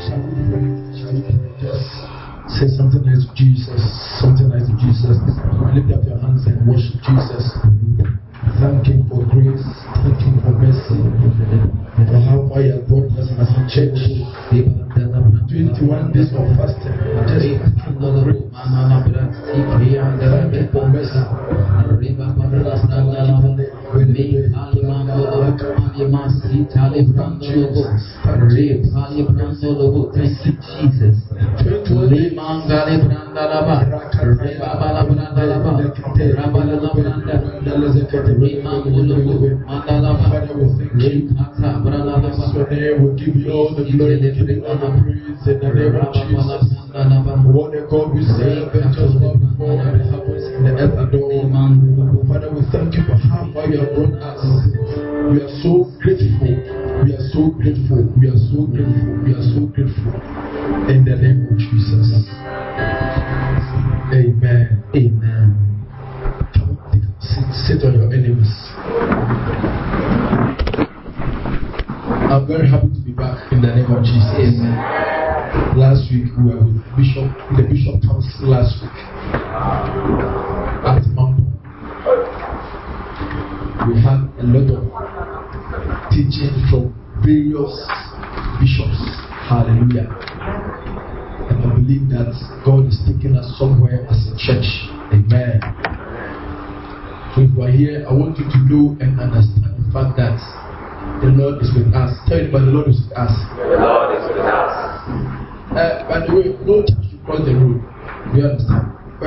Shall we pray? Just say something nice to Jesus. Something nice to Jesus. Lift up your hands and worship Jesus. Thank Him for grace. Thank Him for mercy. For how far He has brought us as a church. 21 days of fasting. Just thank Him for grace. Thank Him for mercy. We'll give you all the glory, we'll give you all the praise in the name of Jesus. What a God we serve, and just what before it happens in the earth adore. Father, we thank you for how far you have brought us. We are so grateful. We are so grateful. We are so grateful. We are so grateful. In the name of Jesus. Amen. Amen. Sit on your enemies. I'm very happy to be back in the name of Jesus. Amen. Last week we were with Bishop, the Bishop Council last week at Mambo. We had a lot of teaching from various bishops. Hallelujah. And I believe that God is taking us somewhere as a church. Amen. So if we're here, I want you to know and understand the fact that the Lord is with us. Tell anybody, the Lord is with us. The Lord is with us. By the way, no child should cross the road. Do you understand?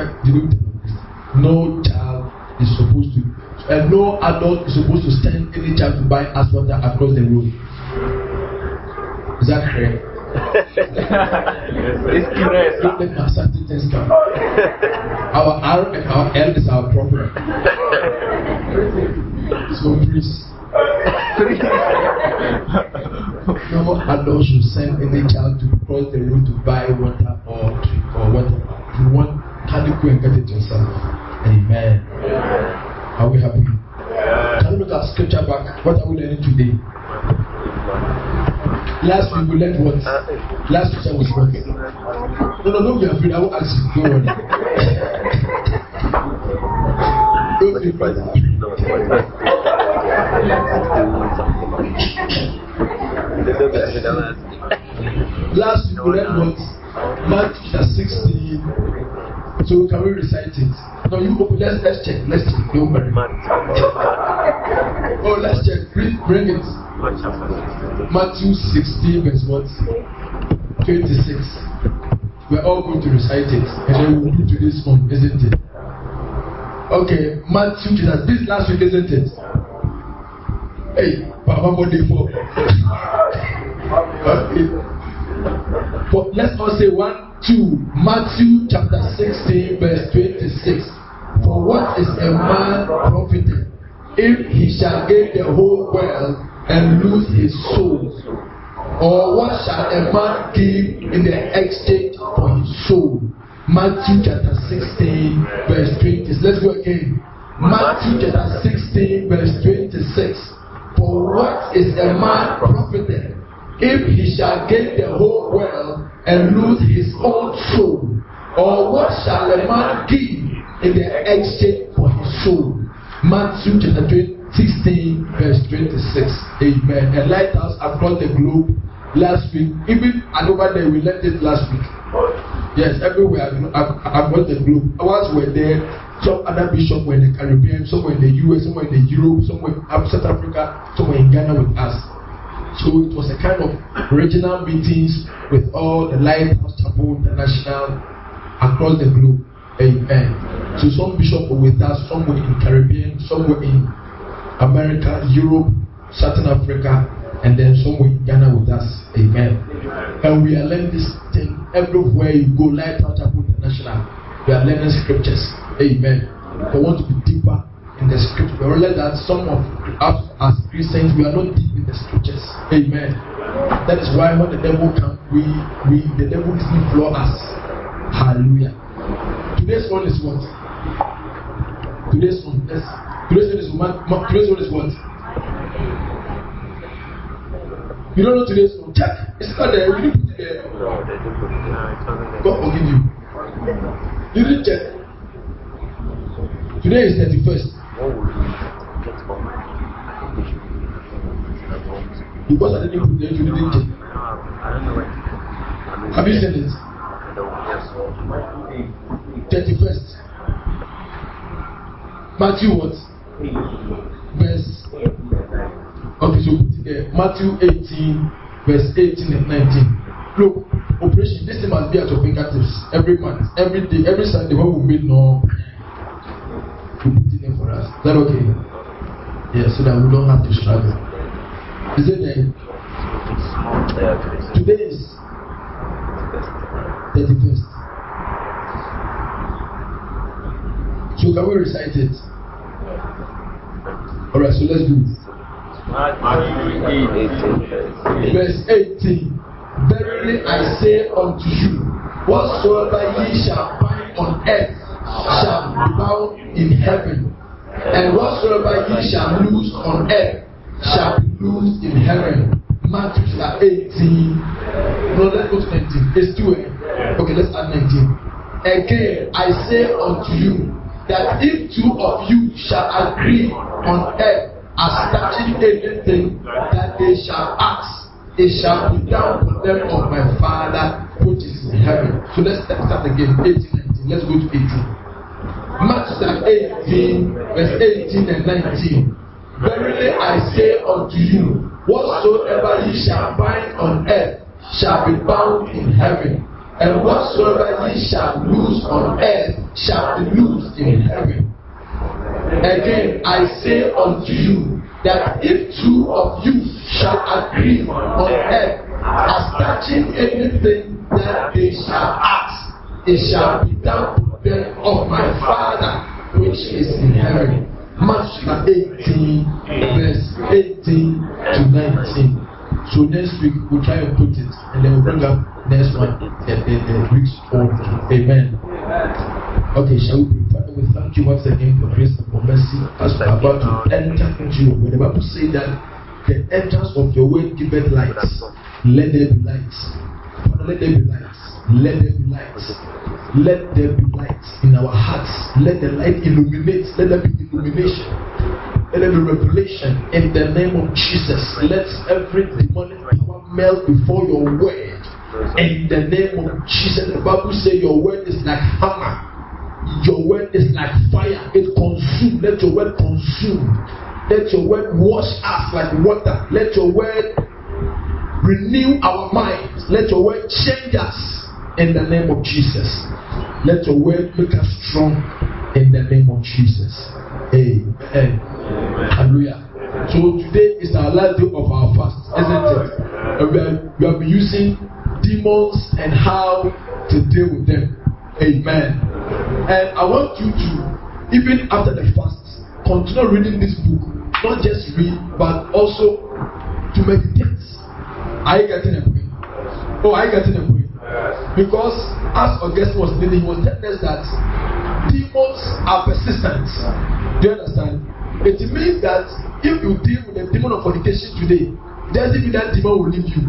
No child is supposed to, and no adult is supposed to send any child to buy ice water across the road. Is that correct? It's correct. Don't let my certain things come. Our R and our L is our problem. So please. No adult should send any child to cross the road to buy water or whatever. If you want, can you go and get it yourself? Amen. Are we happy? Can we look at scripture back? What are we learning today? Last week we learned what? Last scripture was what? No, don't be afraid. I will ask you. Go on. Don't be afraid. Last week we learned what? Matthew 16. So can we recite it? No, you open. Let's check. Let's check. Don't worry. Oh, let's check. Bring it. Matthew 16 verse what? 26. We're all going to recite it, and then we'll do to this one, isn't it? Okay, Matthew. This last week, isn't it? Hey, Papa Body for. Okay. But let's all say 1, 2. Matthew chapter 16, verse 26. For what is a man profited if he shall gain the whole world and lose his soul? Or what shall a man give in the exchange for his soul? Matthew chapter 16, verse 26. Let's go again. Matthew chapter 16, verse 26. For what is a man profited if he shall gain the whole world and lose his own soul? Or what shall a man give in the exchange for his soul? Matthew chapter 16, verse 26. Amen. A lighthouse across the globe last week. Even over there, we learned it last week. Yes, everywhere across the globe. Once we're there, some other bishops were in the Caribbean, some were in the US, some were in Europe, some were in South Africa, some were in Ghana with us. So it was a kind of regional meetings with all the Lighthouse Chapel International across the globe. Amen. So some bishops were with us, some were in Caribbean, some were in America, Europe, Southern Africa, and then some were in Ghana with us. Amen. And we are learning this thing everywhere you go. Lighthouse Chapel International, we are learning scriptures. Amen. We want to be deeper in the scripture. We realize that some of us as Christians, we are not deep in the scriptures. Amen. That is why when the devil comes, the devil doesn't floor us. Hallelujah. Today's one is what? Today's one is what? You don't know today's one. Check. It's not there. You didn't put it there. God forgive you. You didn't check. Today is 31st. Because I didn't put it there, you didn't check. Have you seen it? 31st. Matthew what? Verse. Okay, so put it there. Matthew 18, verse 18 and 19. Look, operation. This thing must be at your fingertips every month, every day, every Sunday. When we meet, no, you put it there for us. Is that okay? Yeah, so that we don't have to struggle. Is it there? Today is 31st. So can we recite it? Alright, so let's do it. Verse 18. Verily I say unto you, whatsoever ye shall bind on earth shall be bound in heaven, and whatsoever ye shall loose on earth shall be loosed in heaven. Matthew 18. No, let's go to 19. It's 2. Okay, let's add 19. Again, I say unto you, that if two of you shall agree on earth as touching anything that they shall ask, it shall be done for them of my Father which is in heaven. So let's start again. 18, 19. Let's go to 18. Matthew 18, verse 18 and 19. Verily I say unto you, whatsoever ye shall bind on earth shall be bound in heaven, and whatsoever ye shall loose on earth shall be loosed in heaven. Again I say unto you, that if two of you shall agree on earth as touching anything that they shall ask, it shall be done for them of my Father which is in heaven. Matthew 18, verse 18 to 19. So next week we'll try and put it, and then we'll bring up next one, the week's form. Amen. Okay, shall we pray? Father, we thank you once again for grace and for mercy as we are about to enter into your word. The Bible says that the entrance of your word giveth light. Let there be light. Father, let there be light. Let there be light. Let there be light in our hearts. Let the light illuminate. Let there be illumination. Let there be revelation in the name of Jesus. Let every demonic power melt before your word. In the name of Jesus. The Bible says your word is like hammer. Your word is like fire. It consumes. Let your word consume. Let your word wash us like water. Let your word renew our minds. Let your word change us in the name of Jesus. Let your word make us strong in the name of Jesus. Amen. Hallelujah. So today is our last day of our fast, isn't it? And we have been using demons and how to deal with them. Amen. And I want you to, even after the fast, continue reading this book. Not just read, but also to meditate. Are you getting a point? Oh, are you getting a point? Because as Augustine was leading, he was telling us that demons are persistent. Do you understand? It means that if you deal with the demon of fornication today, it doesn't mean that demon will leave you.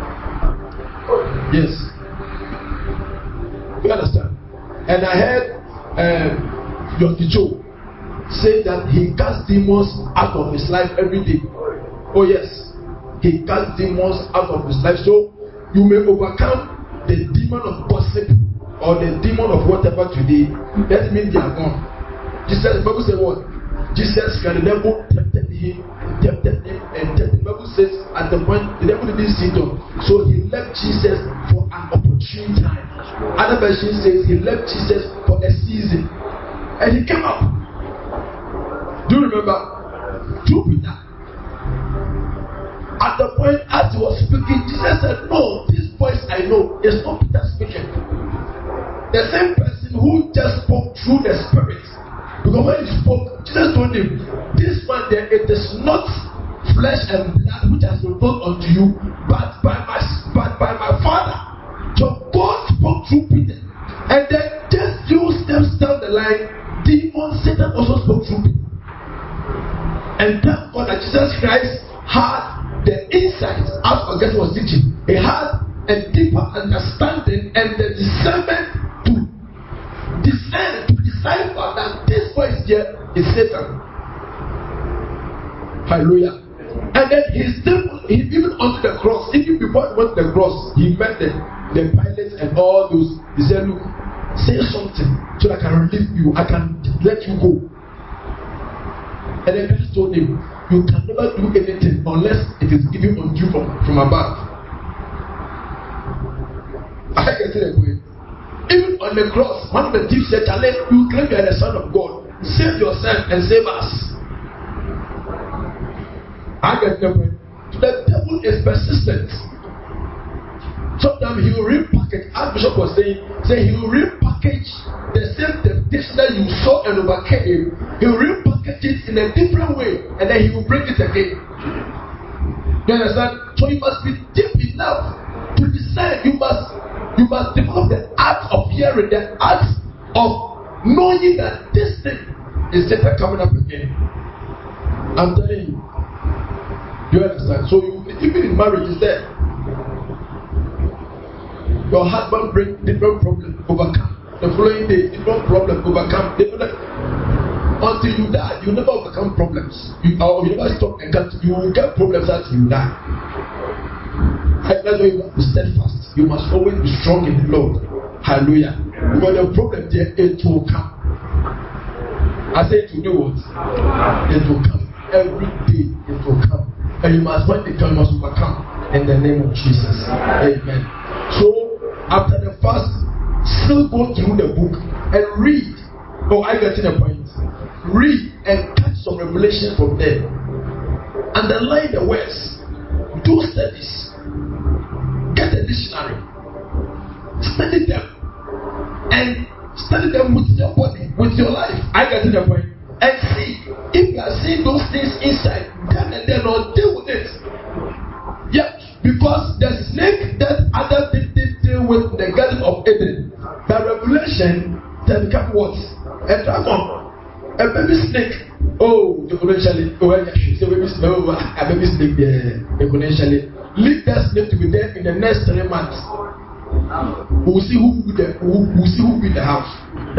Yes. Do you understand? And I heard Yonki Cho say that he casts demons out of his life every day. Oh yes, he casts demons out of his life. So you may overcome the demon of gossip or the demon of whatever today. That means they are gone. Jesus, the Bible says what? Jesus, the devil tempted him, and the Bible says at the point the devil didn't sit on, so he left Jesus for an opportune time. Other version says he left Jesus for a season, and he came up. Do you remember? Jupiter. At the point as he was speaking, Jesus said, "No, this voice I know is not Peter speaking. The same person who just spoke through the Spirit." Because when he spoke, Jesus told him, "This one there, it is not flesh and blood which has revealed unto you, but by my Father." So God spoke through Peter, and then just few steps down the line, demon Satan also spoke through Peter. And thank God that Jesus Christ had the insight as Augustine was teaching, he had a deeper understanding and the discernment to discern, to decipher that this voice here is Satan. Hallelujah. And then he even onto the cross, even before he went to the cross, he met the pilots and all those. He said, look, say something so that I can relieve you, I can let you go. And then Christ told him, you can never do anything unless it is given unto you from above. I get to the point. Even on the cross, one of the thieves said, you claim you are the Son of God. Save yourself and save us. I get the point. The devil is persistent. Sometimes he will repackage, as Bishop was saying he will repackage the same temptation that you saw and overcame. He will repackage it in a different way, and then he will bring it again. You understand? So you must be deep enough to decide. You must develop the art of hearing, the art of knowing that this thing is Satan coming up again. I'm telling you. You understand? So even in marriage is there. Your husband brings different problems, overcome. The following day, different problems, overcome. Until you die, you never overcome problems. You never stop and you will get problems until you die. That's why you must be steadfast. You must always be strong in the Lord. Hallelujah. Because the problem there, it will come. I say to do what? It will come. Every day it will come. And you must find it, you must overcome in the name of Jesus. Amen. So, after the fast, still go through the book and read. Oh, I get to the point. Read and catch some revelation from there. Underline the words. Do studies. Get a dictionary. Study them. And study them with your body, with your life. I get to the point. And see if you are seeing those things inside, then and then or deal with it. Yeah, because the snake that Adam did deal with in the Garden of Eden, by revelation, they become what? A dragon, a baby snake. Oh, exponentially. Oh, a baby snake there, exponentially. Leave that snake to be there in the next 3 months. We'll see who will be the house.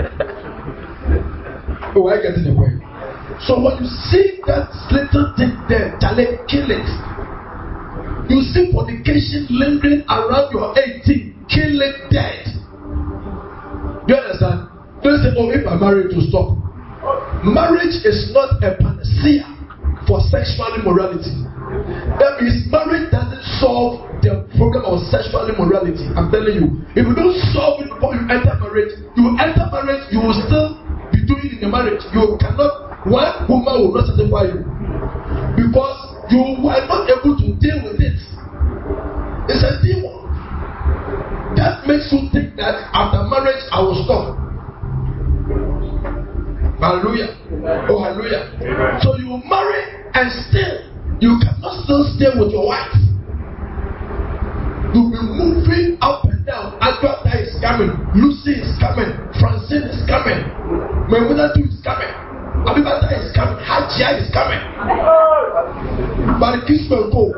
Oh, I get to the point. So when you see that little thing there, kill it. You see fornication lingering around your 18, kill it dead. Do you understand? Don't say, oh, if I'm married to stop. Marriage is not a panacea for sexual immorality. That means marriage doesn't solve the problem of sexual immorality. I'm telling you, if you don't solve it before you enter marriage, you will still be doing it in the marriage. You cannot, one woman will not satisfy you because you were not able to deal with it. It's a demon that makes you think that after marriage I will stop. Hallelujah. Oh, hallelujah. So you marry and still you cannot still stay with your wife. You'll be moving up and down. Agatha is coming. Lucy is coming. Francine is coming. Memuna is coming. Abibata is coming. Hajia is coming. But the kids will go.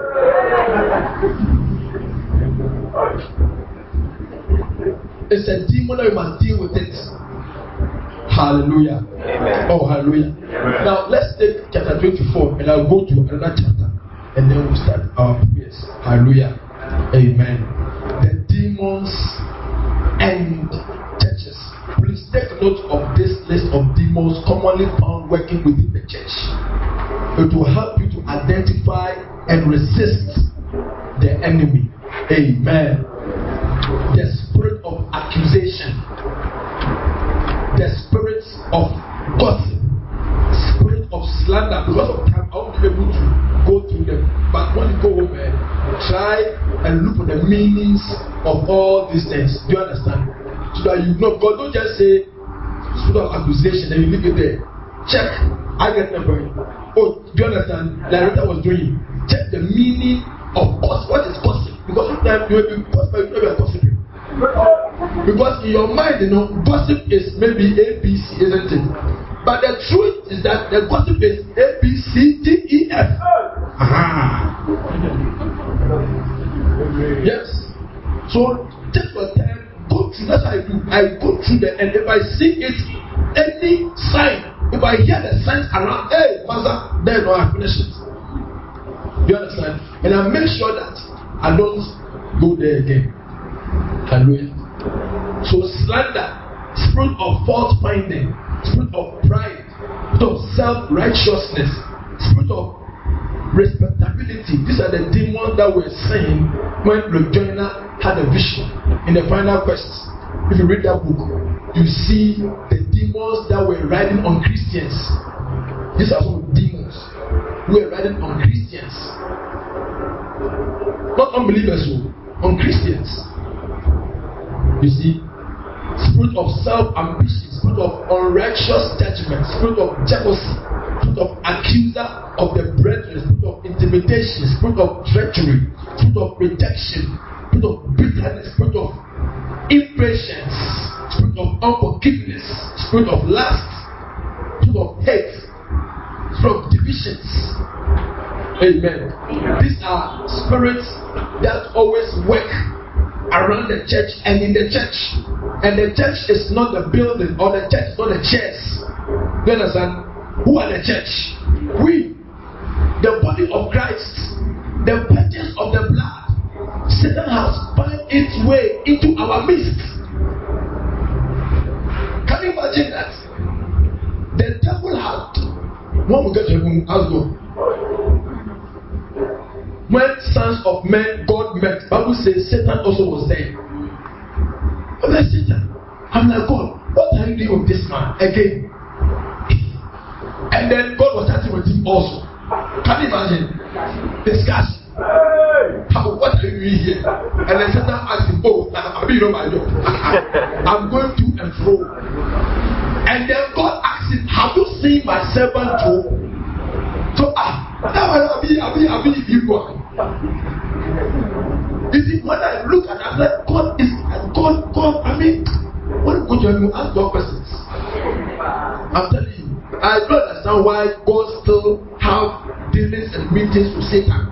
It's a demon that you must deal with it. Hallelujah. Amen. Oh, hallelujah. Amen. Now let's take chapter 24 and I'll go to another chapter and then we'll start our prayers. Hallelujah. Amen. The demons and churches. Please take note of this list of demons commonly found working within the church. It will help you to identify and resist the enemy. Amen. The spirit of accusation, the spirit of gossip, spirit of slander. Because of time, I won't be able to go through them. But when you go home, try and look for the meanings of all these things. Do you understand? So that you know God. Don't just say spirit of accusation and you leave it there. Check. I get the point. Oh, do you understand? Like Rita was doing. Check the meaning of gossip. What is gossip? Because sometimes you will be gossiping, you will be gossiping. Because in your mind, gossip is maybe ABC, isn't it? But the truth is that the gossip is ABCDEF. Yes. So take your time, go through. That's what I do. I go through the, and if I see it, any sign, if I hear the signs around, hey, Master, then I finish it. You understand? And I make sure that I don't go there again. Hallelujah. So slander, spirit of fault finding, spirit of pride, spirit of self-righteousness, spirit of respectability. These are the demons that were saying when Regina had a vision in the final quest. If you read that book, you see the demons that were riding on Christians. These are some demons who were riding on Christians, not unbelievers, on Christians. You see, spirit of self-ambition, spirit of unrighteous judgment, spirit of jealousy, spirit of accuser of the brethren, spirit of intimidation, spirit of treachery, spirit of rejection, spirit of bitterness, spirit of impatience, spirit of unforgiveness, spirit of lust, spirit of hate, spirit of divisions. Amen. These are spirits that always work around the church and in the church. And the church is not the building, or the church is not the chairs. You understand? Who are the church? We, the body of Christ, the purchase of the blood. Satan has found its way into our midst. Can you imagine that? The devil had, when we get to heaven, let's go. When sons of men, God met, Bible says Satan also was there. I'm like, Satan, I'm like, God, what are you doing with this man again? And then God was chatting with him also. Can you imagine? Discussion. What are you doing here? And then Satan asked him, oh, I'll be my job. I'm going to and fro. And then God asked him, have you seen my servant Job? So, now I'll be people. You see, when I look at it, I'm like, God, I mean, when you go to heaven, you ask God questions. I'm telling you, I don't understand why God still have dealings and meetings with Satan.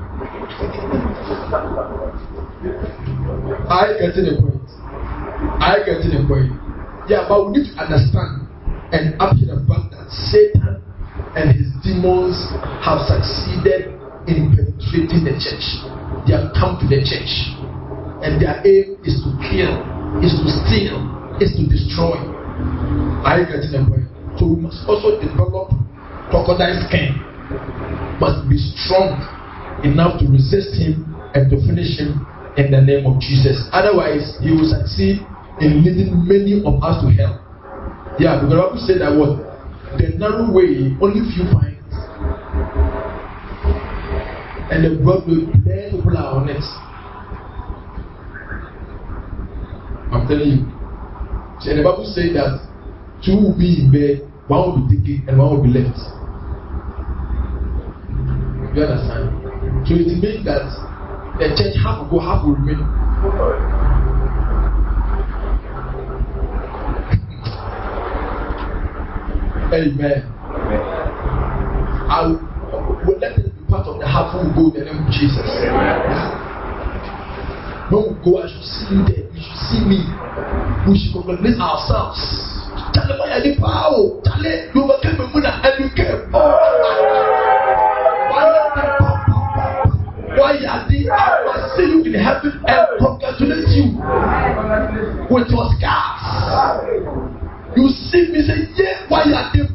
I get to the point. Yeah, but we need to understand and up to the fact that Satan and his demons have succeeded in penetrating the church. They have come to the church, and their aim is to kill, is to steal, is to destroy. Are you getting the point? So we must also develop crocodile skin, must be strong enough to resist him and to finish him in the name of Jesus. Otherwise, he will succeed in leading many of us to hell. Yeah, because the Bible said that what? The narrow way, only few find it. And the broad way, many people are on it. I'm telling you. So the Bible said that two will be in bed, one will be taken and one will be left. You understand? So it means that the church half will go, half will remain. Amen. I will let it be part of the half who will go in the name of Jesus. When we go, I should see you there. You should see me. We should congratulate ourselves. Tell them why you power. Tell them you overcame the winner and you came. Why are they? I must see you in heaven and congratulate you with your scars. You see me say, yeah, why are they?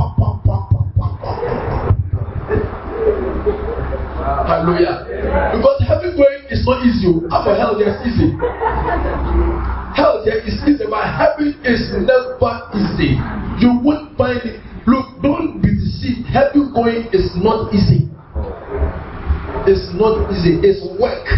Hallelujah. Because heaven going is not easy. After hell, there is easy. Hell there is easy, but heaven is never easy. You won't find it. Look, don't be deceived. Heaven going is not easy. It's not easy. It's work.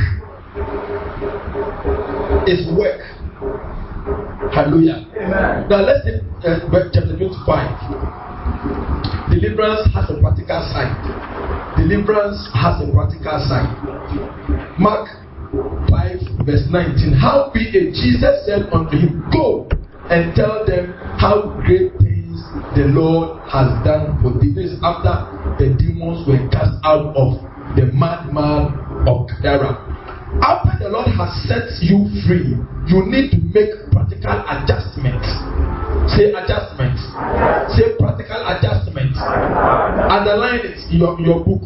It's work. Hallelujah. Amen. Now let's take chapter 25. Deliverance has a practical side. Deliverance has a practical side. Mark 5 verse 19. Howbeit Jesus said unto him, go and tell them how great things the Lord has done for thee. This is after the demons were cast out of the madman of Gadara. After the Lord has set you free, you need to make practical adjustments. Say adjustment. Say practical adjustment. Underline it in your book.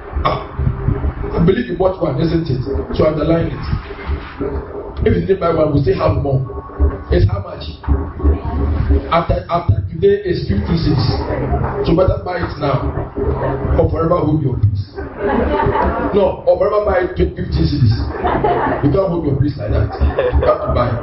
I believe you bought one, isn't it? So underline it. If it's in Bible, we'll say have more. It's how much? After today is 56. So better buy it now, or forever hold your peace. No, or forever buy 50 cities. You can't hold your peace like that. You have to buy.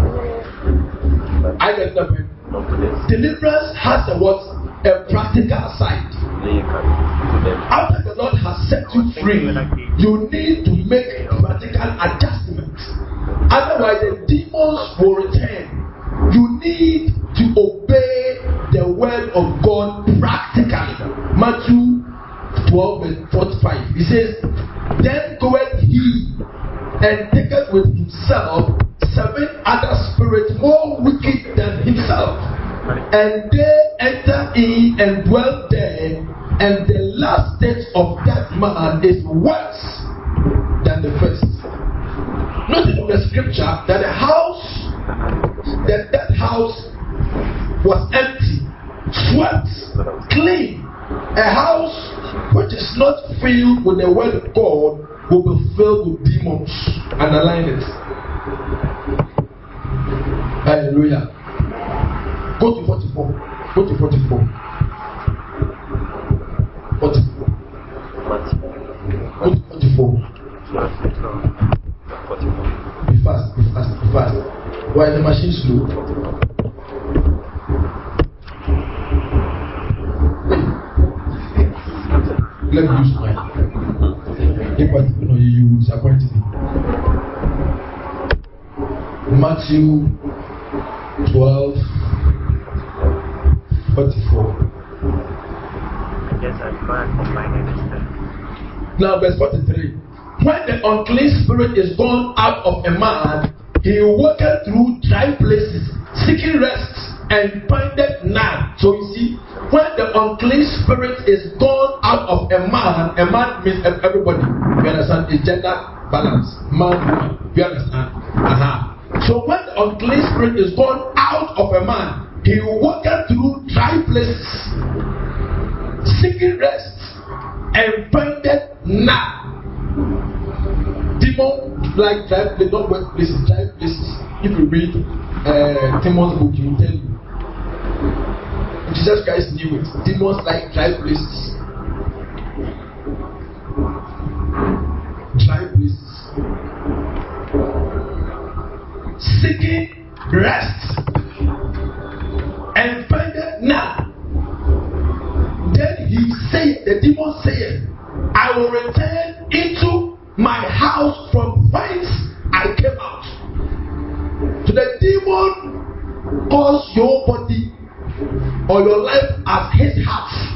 I get the point. Deliverance has a what? A practical side. After the Lord has set you free, you need to make practical adjustments. Otherwise, the demons will return. You need to obey the word of God practically. Matthew 12:45. He says, "Then goeth he and taketh with himself 7 other spirits more wicked than himself, and they enter in and dwell there, and the last state of that man is worse than the first." Notice in the scripture that the house, that house was empty, swept, clean. A house which is not filled with the word of God will be filled with demons. Underline it. Hallelujah. Go to 44. Go to 44. 44. Go to 44. Be fast. Why is the machine slow? Let me use mine. If I know you disappoint me. Matthew 12:44. Yes, I'm glad for my name is there. Now, verse 43. When the unclean spirit is gone out of a man, he walketh through dry places, seeking rest, and findeth none. So you see, when the unclean spirit is gone out of a man means everybody. You understand? A gender balance. Man, woman. You understand? So when the unclean spirit is gone out of a man, he walketh through dry places, seeking rest, and findeth none. Demons like dry, they don't work places, dry places. If you read Timon's book, he will tell you. Jesus Christ knew it. Demons like dry places. Dry places. Seeking rest and findeth none. Then he said, the demon said, I will return into my house from whence I came out. So the demon calls your body or your life as his house.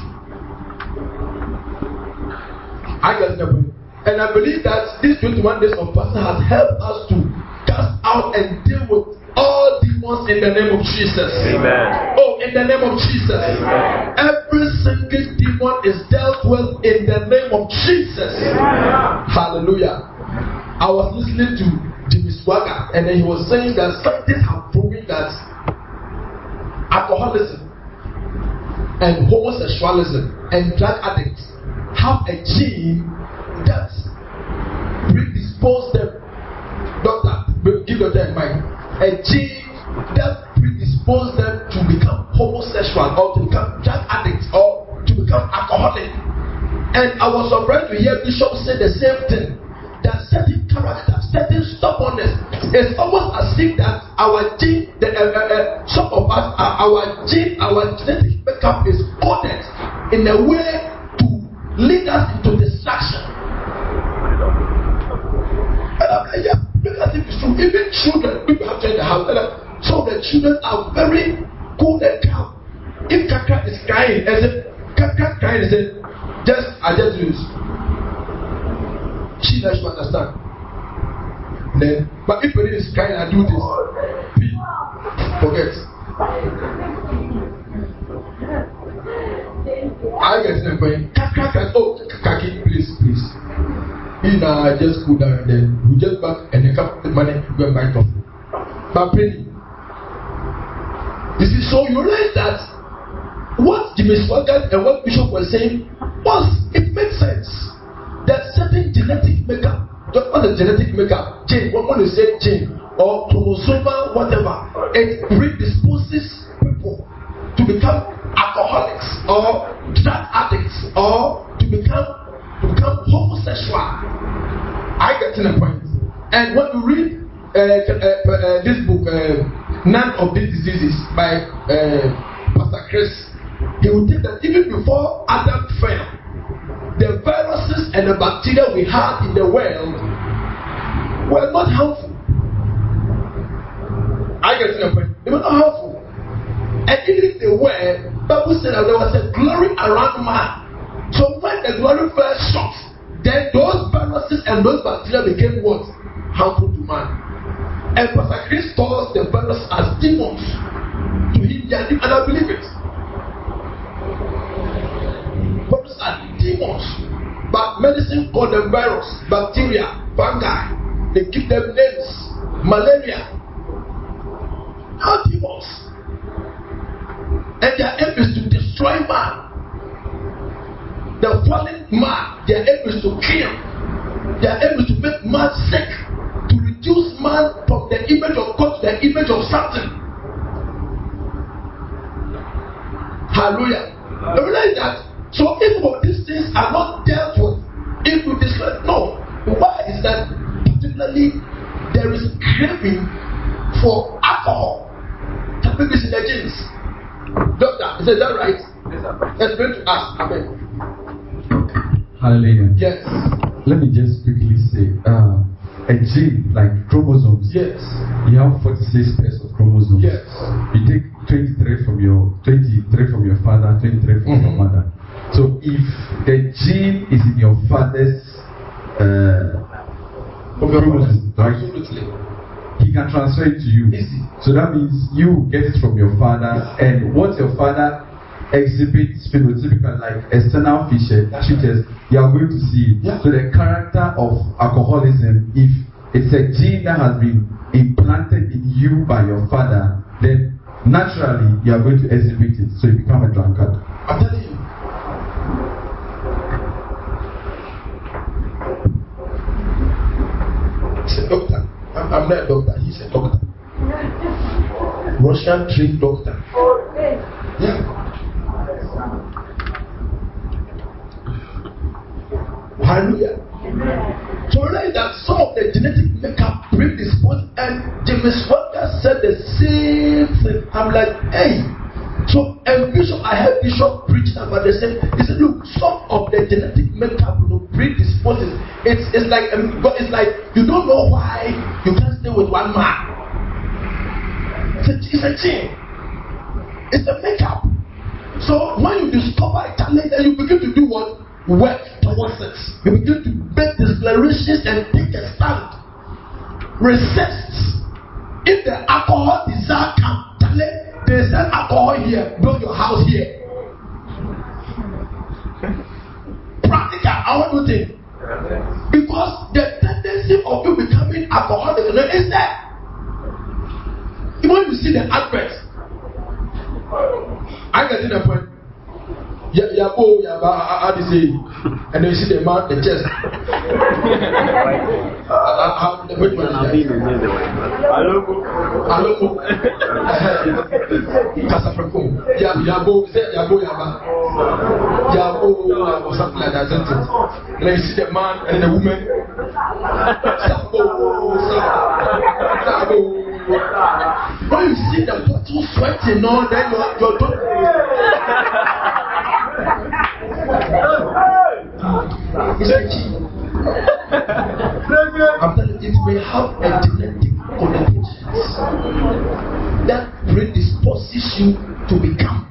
I get the point. And I believe that this 21 days of fasting has helped us to cast out and deal with all demons in the name of Jesus. Amen. Oh, in the name of Jesus. Amen. Every single demon is dealt with in the name of Jesus. Amen. Hallelujah. I was listening to Jimmy Swagger, and then he was saying that scientists have proven that alcoholism and homosexualism and drug addicts have a gene that predisposes them. Doctor, give your time, Mike. A gene that predisposes them to become homosexual or to become drug addicts or to become alcoholic. And I was surprised to hear Bishop say the same thing. That certain character, certain stubbornness, it's almost as if that our gene, some of us, our genetic makeup is coded in a way to lead us into distraction. Yeah, because if it's true, even children, people have to in the house. Some of the children are very cool and calm. If Kaka is crying, I said, Kaka crying, I said, I just use. She doesn't understand. Then, but if it is crying, I do this. Forget. I get the point. Kaka, oh, Kaki, please. I just cool down and then we just back and then come with the money to go and buy coffee. But penny. You see, so you realize that what Jimmy Swaggart and what Bishop was saying it makes sense. That certain genetic makeup, what the genetic makeup, gene, what when you say gene or chromosomal whatever, it predisposes people to become alcoholics or drug addicts or to become homosexual. I get to the point. And when you read this book, None of These Diseases by Pastor Chris, he will think that even before Adam fell, the viruses and the bacteria we had in the world were not harmful. I get to the point. They were not harmful. And even if they were, the Bible said that there was a glory around man. So when the glory fell short, then those viruses and those bacteria became what? Harmful to man. And Pastor Chris calls the virus as demons. To him, they are demons, and I believe it. Viruses are demons. But medicine called them virus, bacteria, fungi. They give them names. Malaria. Are demons. And their aim is to destroy man. The fallen man, their aim is to kill. Their aim is to make man sick. To reduce man from the image of God to the image of something. Hallelujah. You realize that? So if all these things are not dealt with, if we describe, no. Why is that? Particularly, there is craving for alcohol. That maybe is in the genes. Doctor, is that right? Explain to us. Amen. Hallelujah. Yes. Let me just quickly say, a gene like chromosomes. Yes. You have 46 pairs of chromosomes. Yes. You take 23 from your father, 23 from your mother. So if the gene is in your father's chromosome, right? Absolutely. He can transfer it to you. Easy. So that means you get it from your father, and what your father exhibits phenotypical like external features, you are going to see it. So the character of alcoholism, if it's a gene that has been implanted in you by your father, then naturally you are going to exhibit it. So you become a drunkard. I'm telling you. He's a doctor. I'm not a doctor. He's a doctor. Russian trained doctor. Yeah. Hallelujah. So realize that some of the genetic makeup predispose, and James Walker said the same thing. I'm like, hey. So Bishop, I heard Bishop preach about the same. He said, look, some of the genetic makeup predisposes. It's like you don't know why you can't stay with one man. It's a gene. It's the makeup. So when you discover a talent, then you begin to do what? Work towards it. You begin to make declarations and take a stand. Resist. If the alcohol desire comes, they sell alcohol here, build your house here. Practical, I want to think. Because the tendency of you becoming alcoholic is there. Even when you see the advert, I get to the point. Yabo, how do you say? And then you see the man, the chest. Which one is that? Alomo. Kasafrakum. Yabo, Yabo, something like that, isn't it? And then you see the man and the woman. Sabo. When you see the bottle sweating, no, then you're it's a key. I'm telling you, it may have a genetic connotation that predisposes you to become.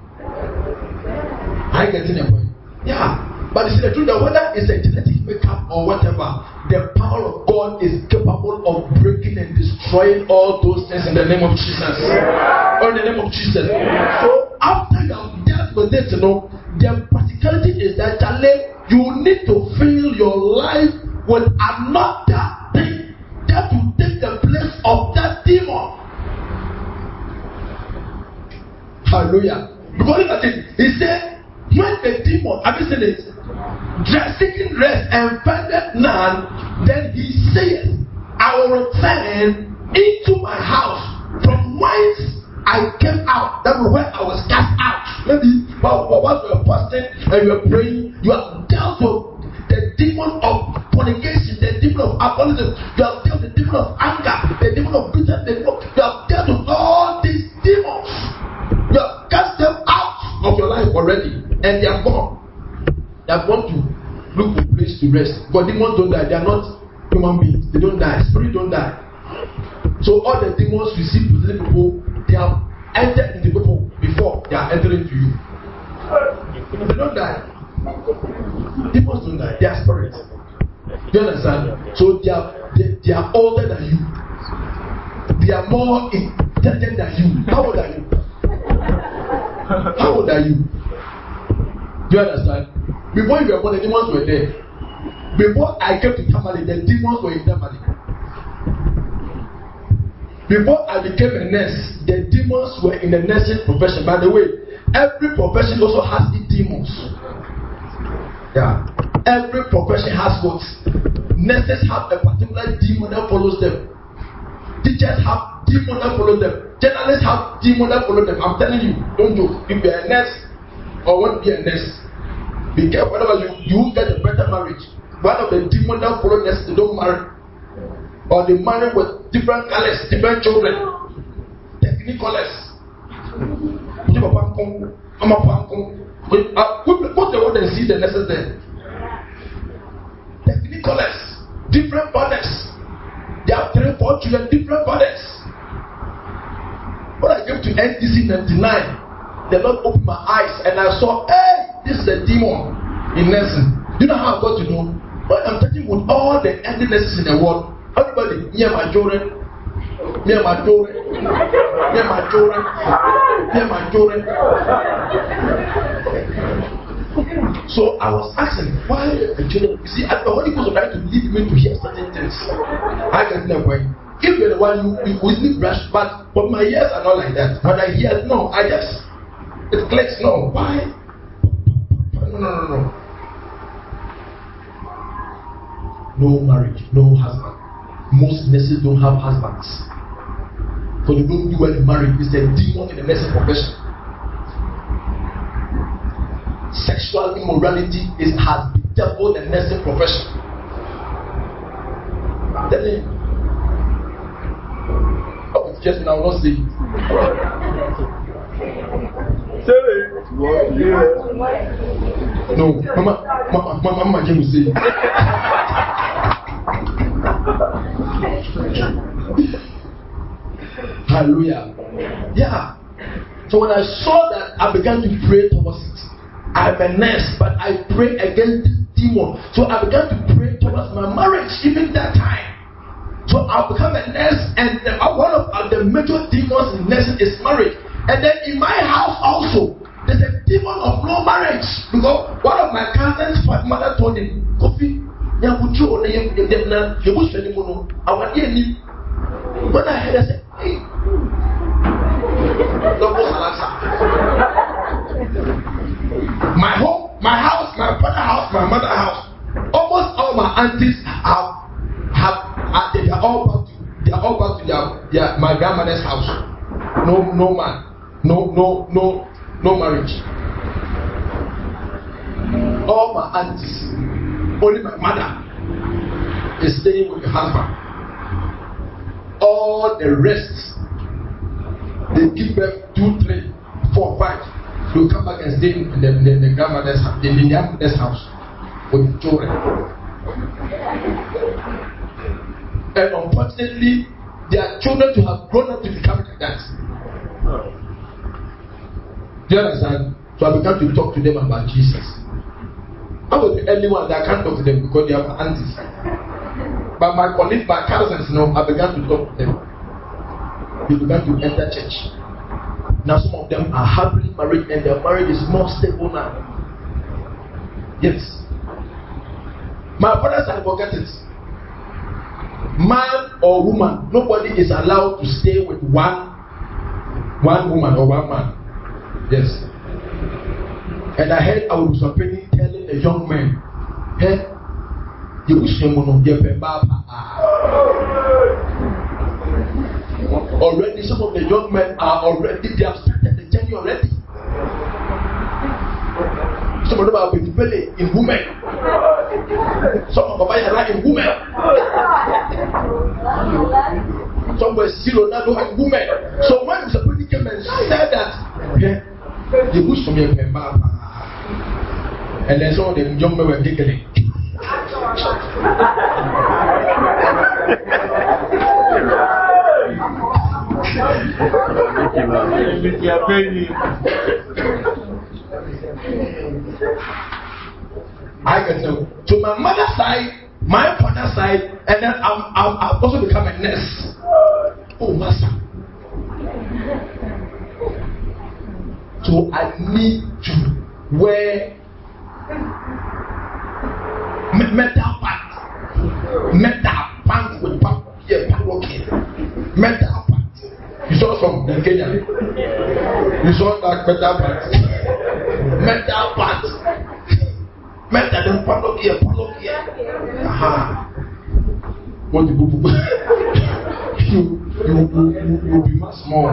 I get in a point. Yeah. But you see the truth that whether it's a genetic makeup or whatever, the power of God is capable of breaking and destroying all those things in the name of Jesus. Or in the name of Jesus. So after you have dealt with it, the practicality is that you need to fill your life with another thing that will take the place of that demon. Hallelujah. Because look at it. He said, when the demon, have you seen it? Seeking rest and findeth none, then he saith, I will return into my house from whence I came out. That was where I was cast out. Maybe while you were fasting and you were praying, you have dealt with the demon of fornication, the demon of alcoholism, you have dealt with the demon of anger, the demon of bitterness, you have dealt with all these demons. You have cast them out of your life already, and they are gone. They have gone to look for a place to rest. But demons don't die, they are not human beings, they don't die, spirit don't die. So all the demons you see possessing people, they have entered into people before they are entering into you. They don't die. Demons don't die, they are spirits. Do you understand? So they are older than you. They are more intelligent than you. How old are you? How old are you? Do you understand? Before you were born, the demons were there. Before I came to Tamale, the demons were in Tamale. Before I became a nurse, the demons were in the nursing profession. By the way, every profession also has its demons. Yeah. Every profession has what? Nurses have a particular demon that follows them. Teachers have demons that follow them. Journalists have demons that follow them. I'm telling you, don't joke. If you're a nurse or want to be a nurse, be careful. Otherwise, you won't get a better marriage. One of the demons that follow nurses, they don't marry. Or they marry with different colors, different children. Technicolors. Go to the world and see the nurses there. Technicolors, different bodies. They have 3, 4 children, different bodies. When I came to NTC 99, the Lord opened my eyes and I saw, hey, this is a demon in nursing. You know how I got to know? When I'm talking with all the ending nurses in the world, everybody, me and my children, me and my children, me and my children, me and my children. So I was asking, why the children? You see, the Holy Ghost was trying to lead me to hear certain things. I can tell you. If you're the one you easily brush, but my ears are not like that. But I hear, no, it clicks, no. Why? No. No marriage, no husband. Most nurses don't have husbands. So they don't do well in marriage. It's a demon in the nursing profession. Sexual immorality has bedeviled the nursing profession. I'm telling you. Oh, it's just now, not say it. Say it. No, Mama Jim will say it. Hallelujah. Yeah. So when I saw that, I began to pray towards it. I'm a nurse, but I pray against this demon. So I began to pray towards my marriage, even that time. So I'll become a nurse, and one of the major demons in nursing is marriage. And then in my house also, there's a demon of no marriage. Because one of my cousins' mother told him, Kofi, when I heard, I said, hey, my home, my house, my father's house, my mother's house, almost all my aunties they are all back to my grandmother's house. No man, no marriage. All my aunties, only my mother is staying with her husband. All the rest, they give birth 2, 3, 4, 5. They will come back and stay in the grandmother's house, in their mother's house with the children. And unfortunately, their children to have grown up to become like that. Do you understand? So I began to talk to them about Jesus. I was the only one that I can't talk to them because they are my aunties. But my colleagues, my cousins, I began to talk to them. They began to enter church. Now some of them are happily married and their marriage is more stable now. Yes. My father's side, forget it. Man or woman, nobody is allowed to stay with one woman or one man. Yes. And I heard our Musapeni telling a young man, hey, already some of the young men are already, they have started the journey already. Some of them are with belly in women. Some of them are in women. Some were still in women. So when Musapeni came and said that, hey, you wish for me a pemba. And then some of the young men were giggling. I get to my mother's side, my father's side, and then I've also become a nurse. Oh, master. So I need to wear metal pants with metal pants. You saw some in Kenya. You saw that metal pants. Metal then palo here. What the book? You be much more.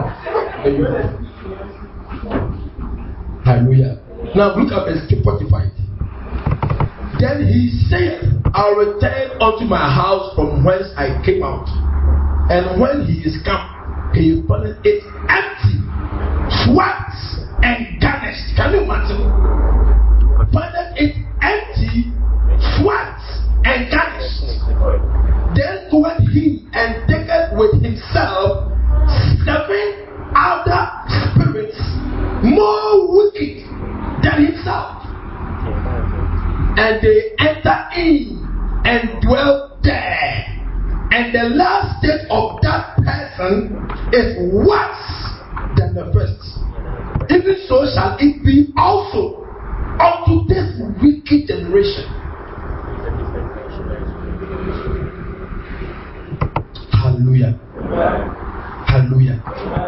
Hallelujah. Now look at verse 45. Then he said, I'll return unto my house from whence I came out. And when he is come, he found it empty, swept, and garnished. Can you imagine? Found it empty, swept, and garnished. Then went he and taketh with himself 7 other spirits more wicked than himself. And they enter in and dwell there. And the last state of that person is worse than the first. Even so shall it be also unto this wicked generation. Hallelujah. Hallelujah.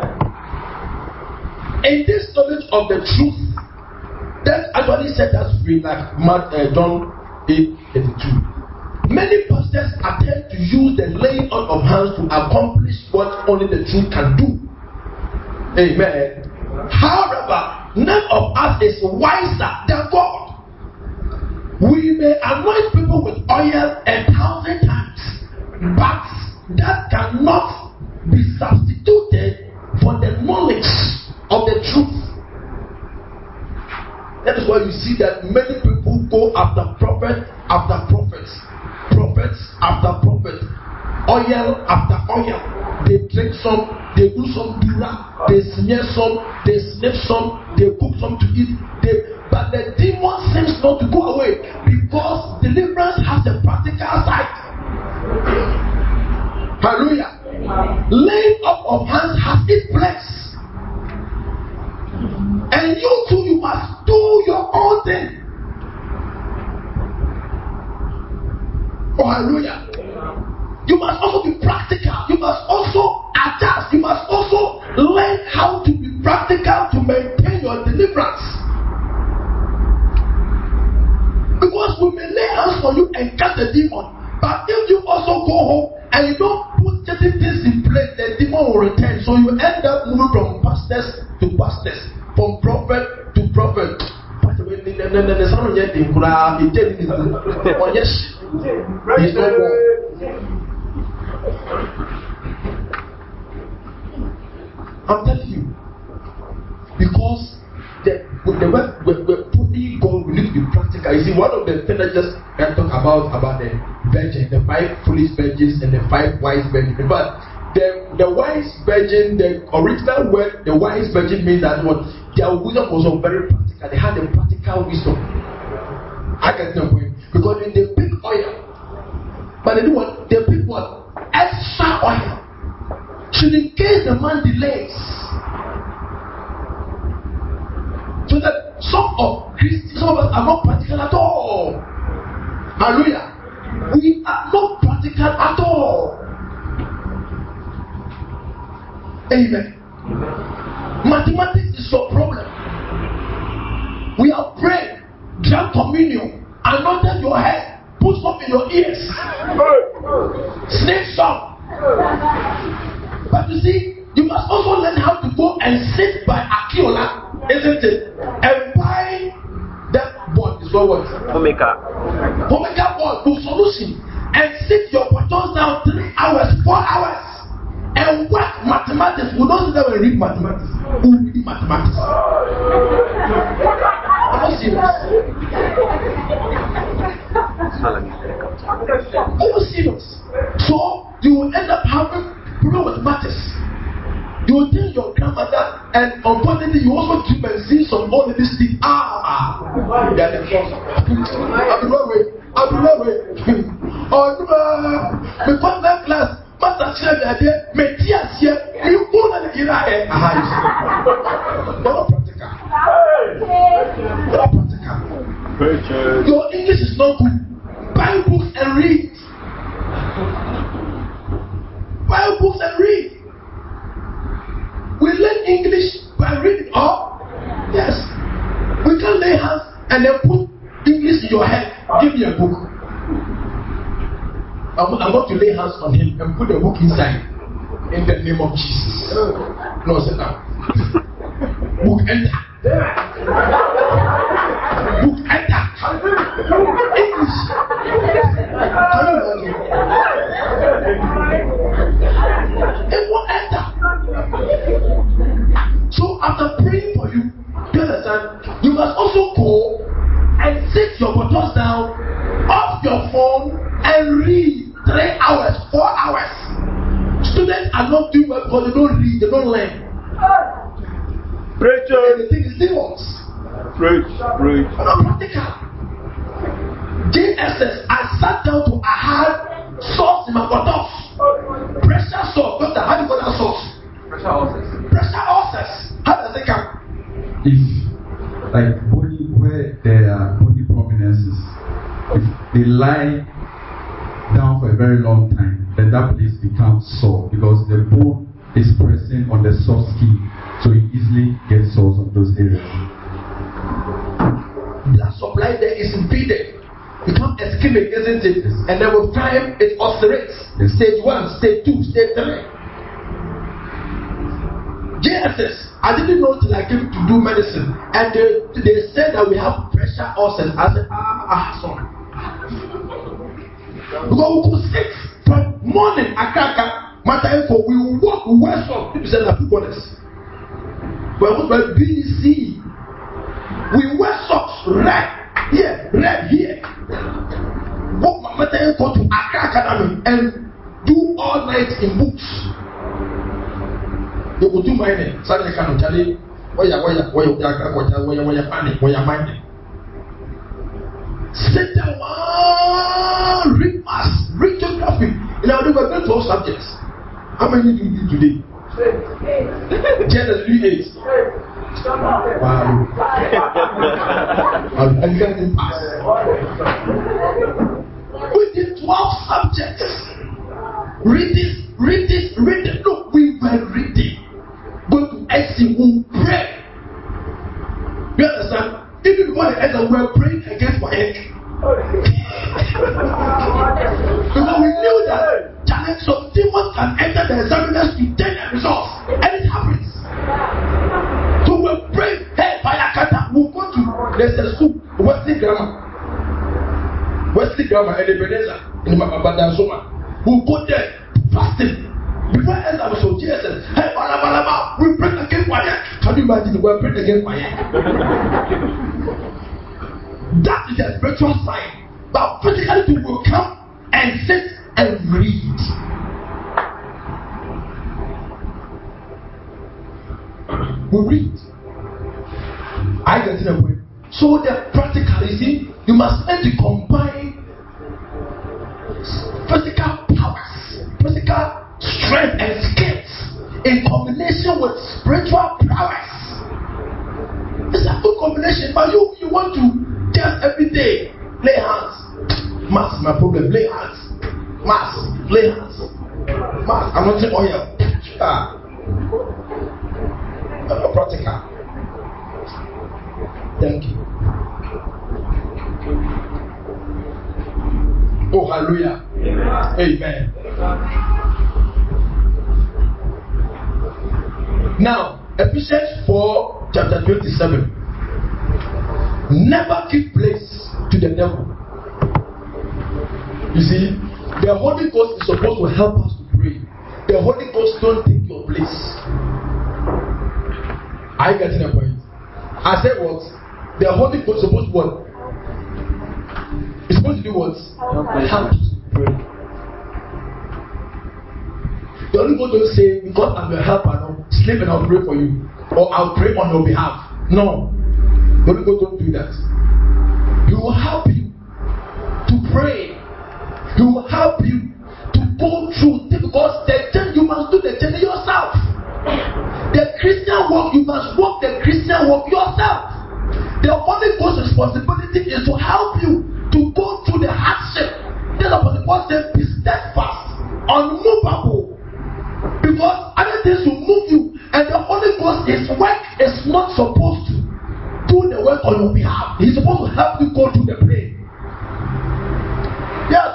In this knowledge of the truth, that actually set us free, like John 8:82. Many pastors attempt to use the laying on of hands to accomplish what only the truth can do. Amen. However, none of us is wiser than God. We may anoint people with oil 1,000 times, but that cannot be substituted for the knowledge of the truth. That is why you see that many people go after prophet after prophets after prophet, oil after oil. They drink some, they do some dura, they smear some, they sniff some, they cook some to eat. But the demon seems not to go away because deliverance has a practical side. Hallelujah. Laying up of hands has its place. And you too, you must do your own thing. Oh, hallelujah. You must also be practical. You must also adjust. You must also learn how to be practical to maintain your deliverance. Because we may lay hands on you and cast the demon. But if you also go home and you don't put certain things in place, the demon will return. So you end up moving from pastors to pastors, from prophet to prophet. He's no more. I'm telling you, because the way we're putting God, we need to be practical. You see, one of the things I just talk about the virgin, the 5 foolish virgins and the 5 wise virgins. But the wise virgin, the original word, the wise virgin means that what their wisdom was very practical. They had a practical wisdom. I get the point. Because they pick oil, but they do what? They pick what? Extra oil. So in case the man delays, so that some of us are not practical at all. Hallelujah. We are not practical at all. Amen. Mathematics is your problem. We have prayed, drank communion, anointed your head, put some in your ears, snake some. But you see, you must also learn how to go and sit by Akiola, isn't it? And buy that board is what? Homemaker board with solution. And sit your buttons down 3 hours, 4 hours. And work mathematics. We don't sit down and read mathematics. We read mathematics. I'm not serious. I'm not serious. So you will end up having problem with maths. You will tell your grandmother, and unfortunately you also dream and see some all of these things. They are the first. I'll be away. Oh no, because that class. Master Chile, Metias here, you go and get ahead. Not practical. Not practical. Your English is not good. Buy books and read. Buy books and read. We learn English by reading up. Yes. We can lay hands and then put English in your head. Give me a book. I want to lay hands on him and put the book inside in the name of Jesus. No, sit down. Book enter. Book enter. English. Can you imagine? It will enter. So after praying for you, you understand? You must also go and sit your buttons down off your phone and read 3 hours, 4 hours. Students are not doing well because they don't read, they don't learn. Preacher. And the thing is demons. Preach. Not practical. JSS, I sat down to I had sauce in my bottles. Pressure sauce. Doctor, how do you call that sauce? Pressure ulcers. How does it come? If like body where there are body prominences, if they lie down for a very long time, then that place becomes sore because the bone is pressing on the soft skin, so you easily get sores on those areas. Blood supply there is impeded. Become ischemic, isn't it? Yes. And then with time it oscillates. Yes. Stage 1, stage 2, stage 3. JSS, I didn't know till I came to do medicine, and they said that we have pressure ulcers. I said, sorry. Because we could sit from morning, we will walk, we wear socks. People say, people honest. We are going to BC. We wear socks, red here. Walk my mother go to Accra Academy and do all night in books. You could do mining. Sunday can tell you where you're mining. Sit down, read maths, read geography. Now they were going to all subjects. How many do you do today? Genesis 3:8. Wow. And you can pass. We did 12 subjects. Read this. Look, we were reading. Go to XC, we'll pray. You understand? Even before the exam, we were praying against my head. Because we knew that some demons can enter the examiners to take the results. And it happens. So we're praying, hey, Bayakata, we'll go to, there's a soup, Wesley Grammar, and Ebenezer, in Mabadazoma. We'll go there, fasting. Before exam, so Jesus, hey, Balaba, we pray against fire. Can you imagine? We're praying against fire. That is a spiritual sign. But physically, we will come and sit and read. We read. I get to the point. So the practicality, you must learn to combine physical powers, physical strength and skills in combination with spiritual prowess. It's a good combination, but you want to just every day lay hands. Mass, my problem. Lay hands. Mass, lay hands. Mass, I'm not saying oil. Practical. Thank you. Oh, hallelujah. Amen. Now, Ephesians 4, chapter 27. Never give place to the devil. You see, the Holy Ghost is supposed to help us to pray. The Holy Ghost don't take your place. Are you getting the point? I said what? The Holy Ghost is supposed to what? It's supposed to do what? Help us to pray. The Holy Ghost don't say, because I'm your helper, no, sleep and I'll pray for you. Or I'll pray on your behalf. No. The Holy Ghost don't do that. He will help you to pray. He will help you to go through, because the journey, you must do the journey yourself. The Christian walk, you must walk the Christian walk yourself. The Holy Ghost's responsibility is to help you to go through the hardship. Then the Bible says, be steadfast, unmovable, because other things will move you, and the Holy Ghost, his work is not supposed to do the work on your behalf. He's supposed to help you go through the pain. Yes.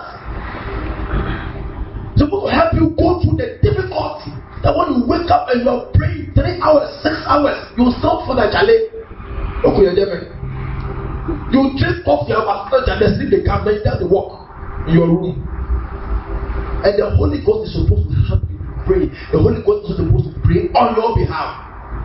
He's supposed to help you go through the difficulty. That when you wake up and you are praying 3 hours, 6 hours, you stop for the chalet. Okay, you drink coffee after the sleep, they come, then you walk in your room. And the Holy Ghost is supposed to help you to pray. The Holy Ghost is supposed to pray on your behalf.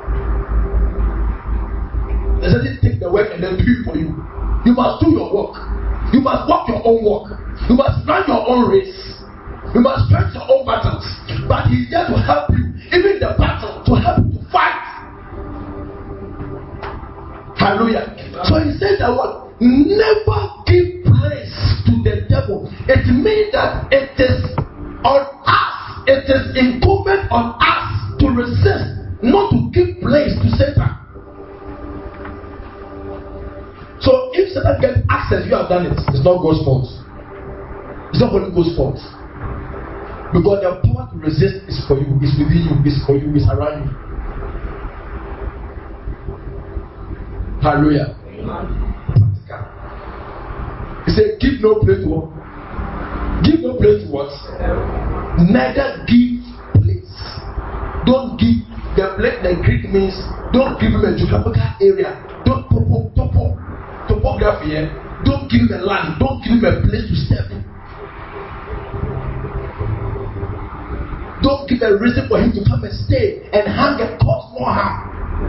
They doesn't take the work and then do it for you. You must do your work. You must walk your own walk. You must run your own race. You must fight your own battles. But he's there to help you, even the battle, to help you to fight. Hallelujah. So he said that what? Never give place to the devil. It means that it is on us. It is incumbent on us to resist, not to give place to Satan. So if Satan gets access, you have done it. It's not God's fault. It's not Holy Ghost's fault. Because the power to resist is for you, it's within you, it's for you, it's around you. Hallelujah. Practical. He said, give no place to what? Give no place to what? Neither give place. Don't give the place. The Greek means don't give him a geographical area. Don't topography. Don't give him a land. Don't give him a place to step. Don't give a reason for him to come and stay and hang and cause more harm.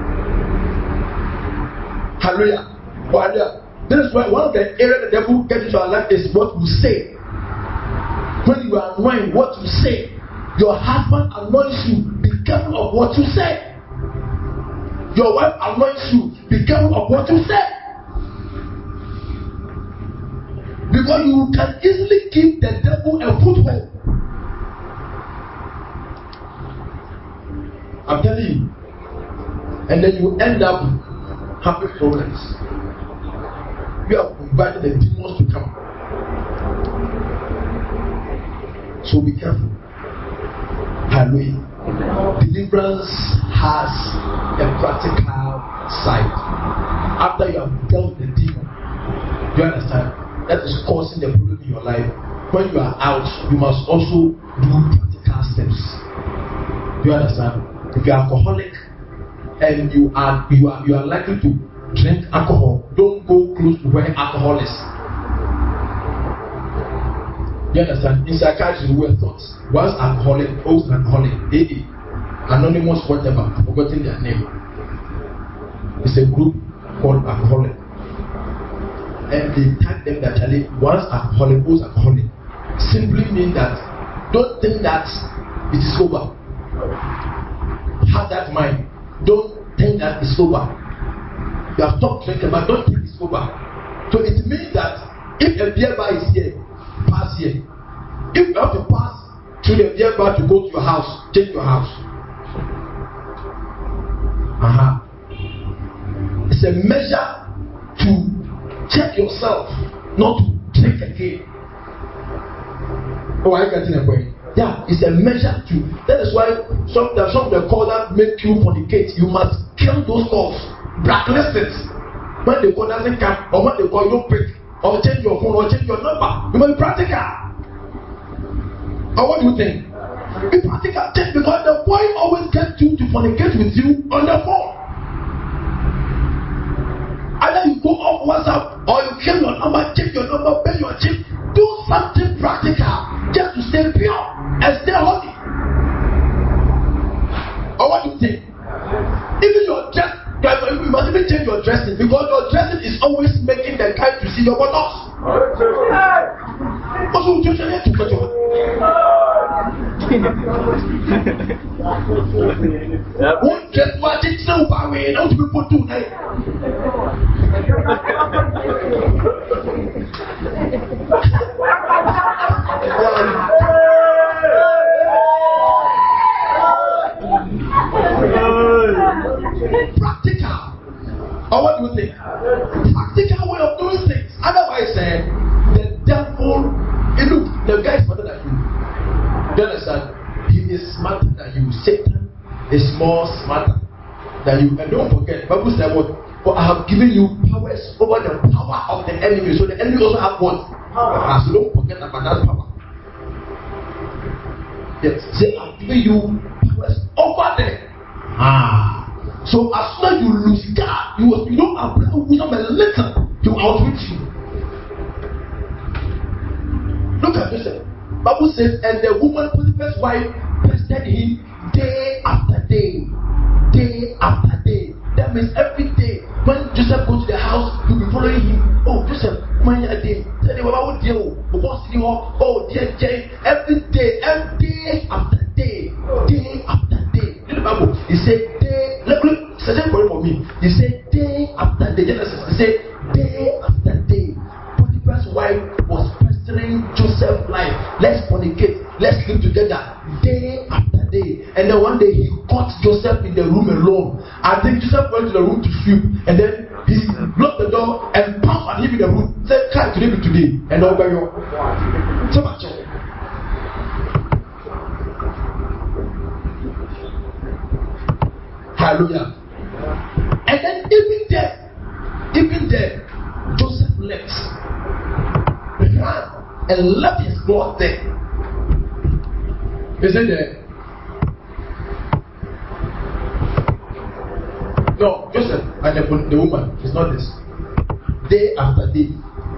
Hallelujah. Hallelujah. This is why one of the areas the devil gets into our life is what we say. When you are annoying, what you say. Your husband annoys you, be careful of what you say. Your wife annoys you, be careful of what you say. Because you can easily give the devil a foothold. I'm telling you. And then you end up having problems. You have invited the demons to come. So be careful. Hallelujah. Deliverance has a practical side. After you have dealt with the demon, you understand? That is causing the problem in your life. When you are out, you must also do practical steps. You understand? If you are alcoholic and you are likely to drink alcohol, don't go close to where alcohol is. You understand? In psychiatry, we were taught once alcoholic, always alcoholic, AA, anonymous, whatever, I've forgotten their name. It's a group called alcoholic. And they tag them that once alcoholic, always alcoholic. Simply means that don't think that it is over. Have that mind. Don't think that it's over. You have stopped drinking, but don't think it's over. So it means that if a beer bar is here, pass here. If you have to pass through the beer bar to go to your house, take your house. It's a measure to check yourself, not to drink again. Oh, I get in a point. Yeah, it's a measure too. That is why some of the calls that make you fornicate, you must kill those calls, blacklist it. When the call doesn't come, or when the call you don't pick, or change your phone, or change your number, you must be practical. Or what do you think? Be practical, because the boy always gets you to fornicate with you on the phone. Either you go off WhatsApp or you kill your number, change your number, pay your chip. Do something practical just to stay pure and stay holy. Or what do you think? Even your dress, you must even change your dressing, because your dressing is always making the guy to see your buttocks. Also, you change to cut your one dress watching so far away, now to be put to night. Practical. Or what do you think? Practical way of doing things. Otherwise, the devil, look, the guy is smarter than you. Do you understand? He is smarter than you. Satan is more smarter than you. And don't forget, Bible said what? For I have given you powers over the power of the enemy. So the enemy also have what? Power. So don't forget about that power. Yes. Say, I have given you powers over them. So as soon as you lose God, you don't apply wisdom a little to outwit you. Look at this. Bible says, and the woman, Potiphar's wife, pestered him day after day. Day after day. That means every day. When Joseph goes to the house, you'll be following him. Oh, Joseph, my day. Tell him about you. Oh, dear Jane. Every day after day. Day after day. Read the Bible. He said, day. Look, suggest for me. He said, day after day. Genesis. He said, day after day. Potiphar's wife was pestering Joseph's life. Let's fornicate. Let's live together. Day after day. And then one day he caught Joseph in the room alone. I think Joseph went to the room to sleep. And then he locked the door and pounced at him in the room. Said, "Kai, today be today." And all by your. So much. Hallelujah. And then even there, Joseph left. Ran and left his cloth there. Is it there? No, Joseph and the woman. It's not this. Day after day.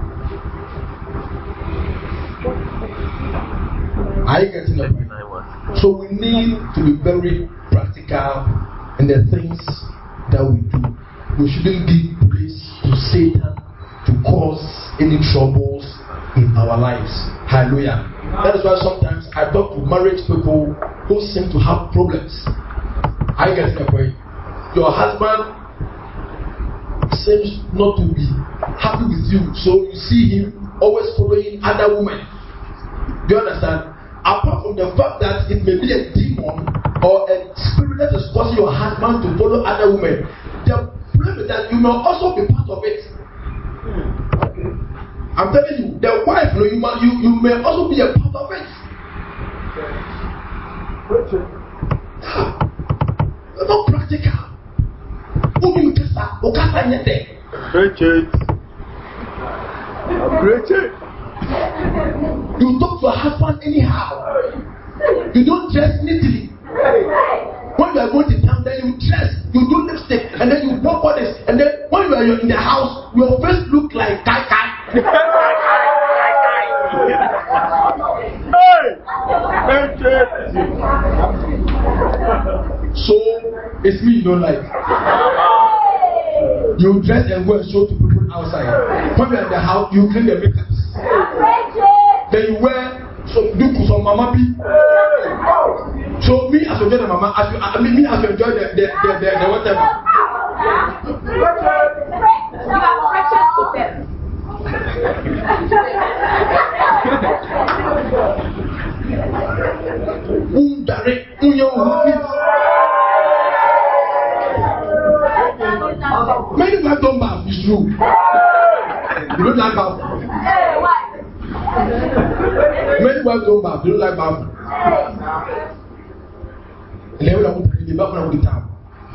Are you getting the point? So we need to be very practical in the things that we do. We shouldn't give place to Satan to cause any troubles in our lives. Hallelujah. That is why sometimes I talk to married people who seem to have problems. Are you getting the point? Your husband seems not to be happy with you, so you see him always following other women. Do you understand? Apart from the fact that it may be a demon or a spirit that is causing your husband to follow other women, the problem is that you may also be part of it. I'm telling you, the wife, you may also be a part of it. You're not practical. Who do you just say? Preach it. Preach it. You talk to your husband anyhow. You don't dress neatly. When you are going to town, then you dress, you do lipstick, and then you walk on this, and then when you are in the house, your face look like kai. So it's me you don't like. You dress and go and show to people outside. When you are in the house, you clean the makeup. Then you wear some mama be. So me as you enjoy the mama, me as you enjoy the whatever. You are precious to them. Many people don't bath, it's true. You don't like bath. Many wives don't bath. They don't like bathing. And they will put the bath on the towel.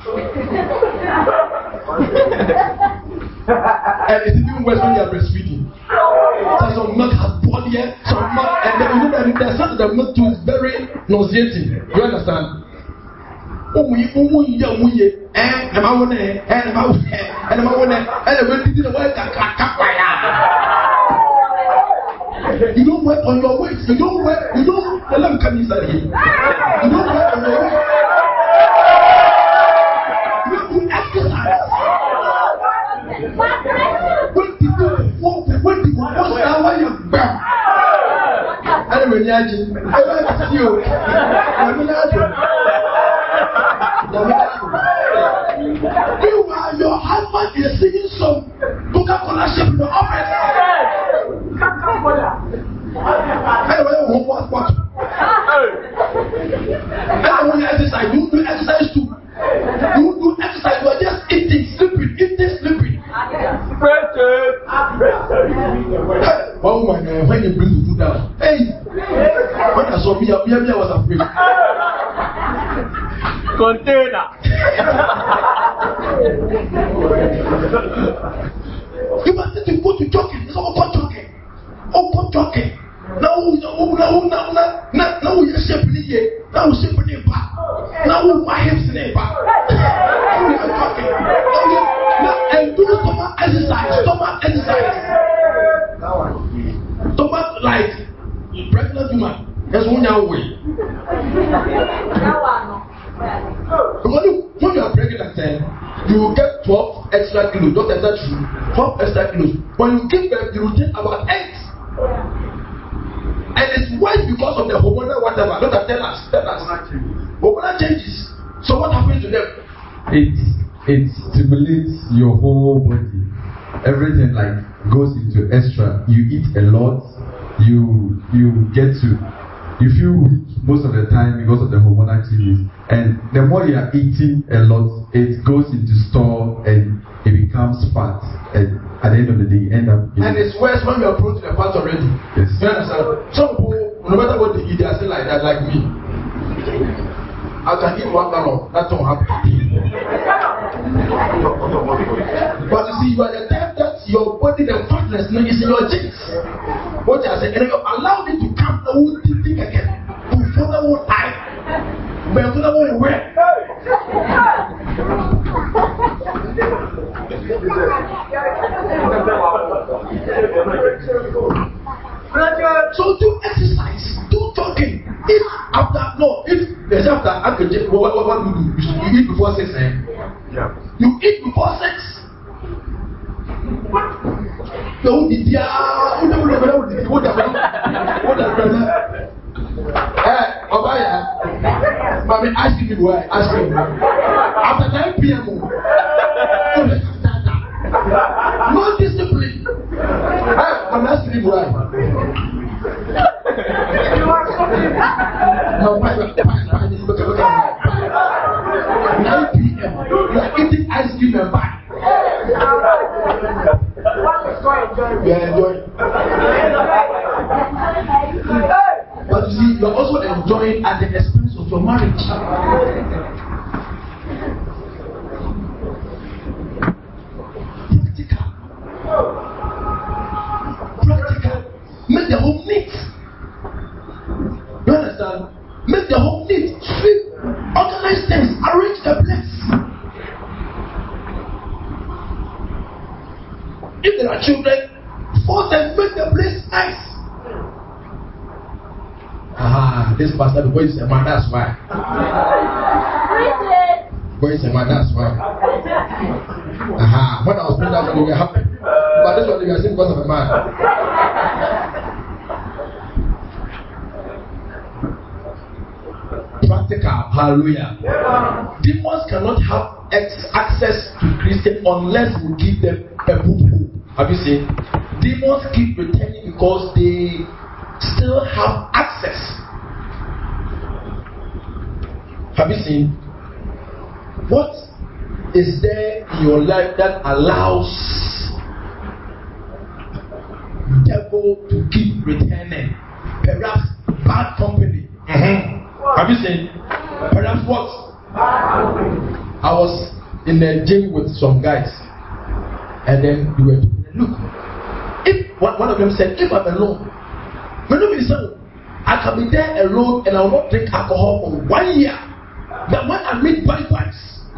And it's even worse when they are breastfeeding. So some milk has poured here, some milk, and then you know that there's something that milk too is very nauseating. You understand? You don't work on your weight. You don't let me come inside here. You don't work on your weight. You do exercise. When the shower you burn. Anyway, meanwhile, your husband is singing some Coca-Cola shop in the office. Anyway, what? Anyway, when you exercise, you do exercise too. You do exercise, you are just eating, sleeping. One woman, when you bring the food down, hey, when I saw me, I was afraid. Container. You must need to go to jogging. It's all about jogging. Now we are shaping it. Now we shaping it back. Now we my hips in it back. And do stomach exercise. Stomach like pregnant woman. That's one way. Because when you are pregnant, you will get 12 extra kilos. Not exactly 12 extra kilos. When you give birth, you will take about 8. And it's worse because of the hormonal whatever. Don't tell us. Hormonal changes. So what happens to them? It stimulates your whole body. Everything like goes into extra. You eat a lot. You feel weak most of the time because of the hormonal changes. And the more you are eating a lot, it goes into store and it becomes fat. And at the end of the day, you end up getting. And it's worse when you are protein and fat already. Yes. You understand? Some people, no matter what they eat, they are still like that, like me. I can eat 1 gallon. That don't happen. But you see, you are the type that your body, the fatness, is in your genes. What I say, and you allow it to come and won't think again. To follow what I, but you know where. So do exercise, do jogging. If there's after what do you do? You eat before 6 a.m. Yeah. You eat before 6. So Mommy, ice cream where? Ice cream. After 9 p.m. No discipline. I'm asking you why. No, 9 p.m. You are eating ice cream and pie. You are enjoying. But you see, you are also enjoying at the expense of your marriage. Practical. Make the home neat. You understand? Make the home neat. Sweep. Organize things. Arrange the place. If there are children, force them, make the place nice. This pastor, the boy is a man, that's why. Boy is a man, that's why. When I was praying that, we were happy. But this one, we are saying because of a man. Practical, hallelujah. Demons cannot have access to Christians unless we give them a good hope. Have you seen? Demons keep returning because they still have access. Have you seen? What is there in your life that allows devil to keep returning? perhaps bad company. Have you seen? Perhaps what? I was in the gym with some guys, and then we were talking. Look, if one of them said, if I'm alone, I can be there alone and I will not drink alcohol for 1 year. But when I meet bikes,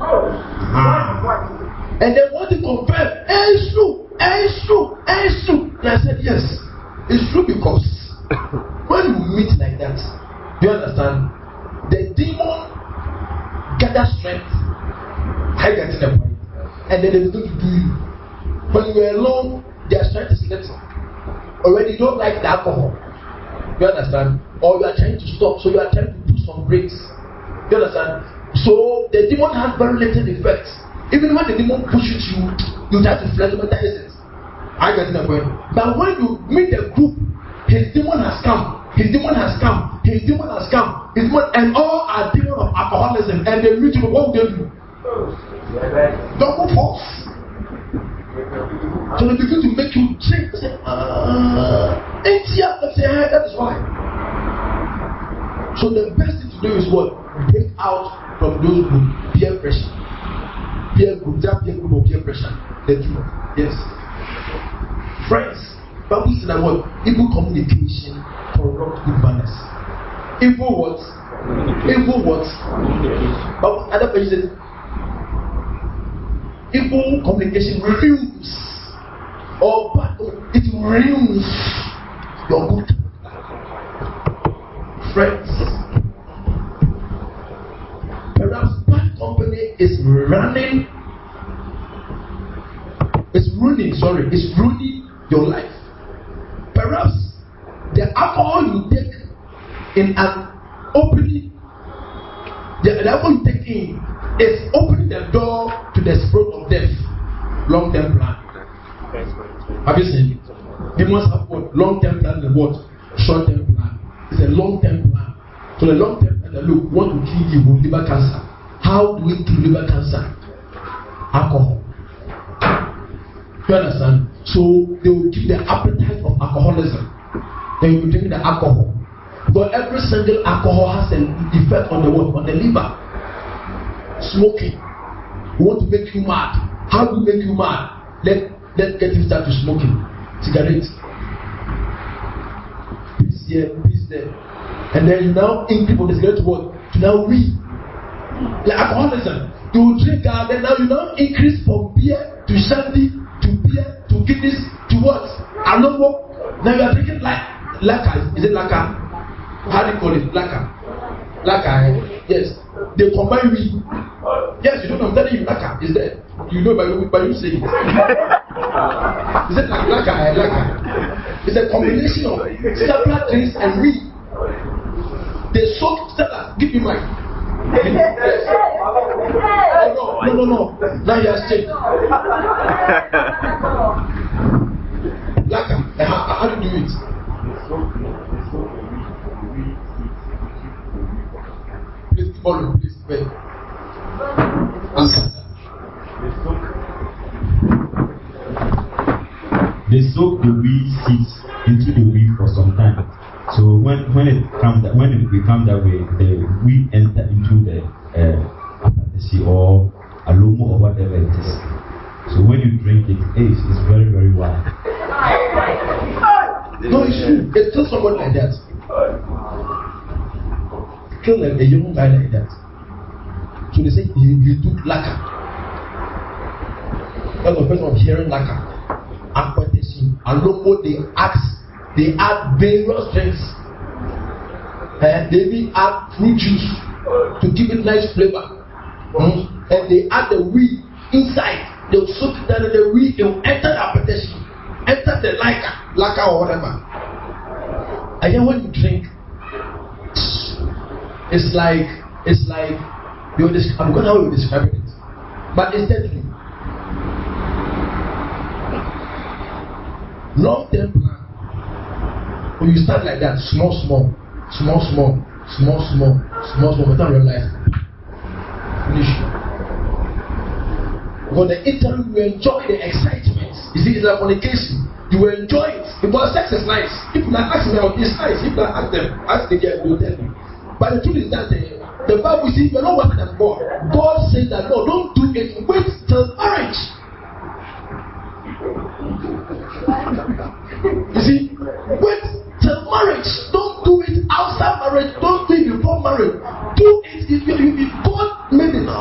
and they want to confirm, it's true. And I said, yes, it's true, because when you meet like that, you understand, the demon gathers strength. I get in the point, and then they begin to do you. When you are alone, their strength is little. Already, you don't like the alcohol. You understand? Or you are trying to stop, so you are trying to put some brakes. You understand? So the demon has very little effect. Even when the demon pushes you, you try to flexibilize it. I get in the point. But when you meet the group, his demon has come. And all are demons of alcoholism, and they meet you. What will they do? Double force. So they begin to make you drink. Say, that is why. So the best thing to do is what? Break out from those groups. Peer pressure. Peer group or peer pressure. The two. Yes. Friends. Bible says that what? Evil communication corrupt good manners. Evil what? But other person says, evil communication ruins, or bad, it ruins your good friends. Perhaps bad company is ruining your life. Perhaps the alcohol you take in an opening, the alcohol you take in is opening the door to the spirit of death. Long-term plan. Have you seen it? Demons have what? Long-term plan and what? Short-term plan. It's a long-term plan. So the long-term plan, look, what will kill you? Liver cancer. How do we kill liver cancer? Alcohol. You understand? So they will give the appetite of alcoholism. Then you drink the alcohol. But every single alcohol has an effect on the what? On the liver. Smoking. We want to make you mad. How do we make you mad? Let's get him start to smoking. Cigarettes. Peace here, peace there. And then you now increase from the cigarette to what? To now weed. Like alcoholism. You drink and then now you now increase from beer to shandy to beer to Guinness to what? Alomo. Now you are drinking like lacquer. Is it lacquer? How do you call it? Lacquer. Yes. They combine weed. Yes, you know what I'm telling you. Lacquer is there. You know by you saying it. Is it like lacquer? It's a combination of several drinks and weed. They soak. Give me mine. Yes. Oh, no. Now you are straight. Lacquer. How do you do it? Please, follow, please, wait. Answer. They soak the weed seeds into the weed for some time. So when it becomes that way, the weed enter into the apathesia or alomo or whatever it is. So when you drink it, it's very, very wild. No, it's true. They kill someone like that. Kill a young guy like that. So they say he took lacquer. That's the person of hearing lacquer. Aquatation. Alomo, they add various drinks. And they even add fruit juice to give it nice flavor. And they add the weed inside. They'll soak it down in the weed. They'll enter the appetition. Enter the lacquer or whatever. And then when you drink, it's like I'm going to how you describe it, but it's deadly. Long-term plan. When you start like that, small, without realizing, finish. Because the interim you enjoy the excitement. You see, it's like fornication. You enjoy it. Because sex is nice. People are asking me, it's nice. People are ask them, ask the girl, they'll tell me. But the truth is that the Bible says you're not worse than God. God says that no, don't do it. Wait till marriage. You see, wait till marriage. Don't do it outside marriage. Don't do it before marriage. Do it if God made it.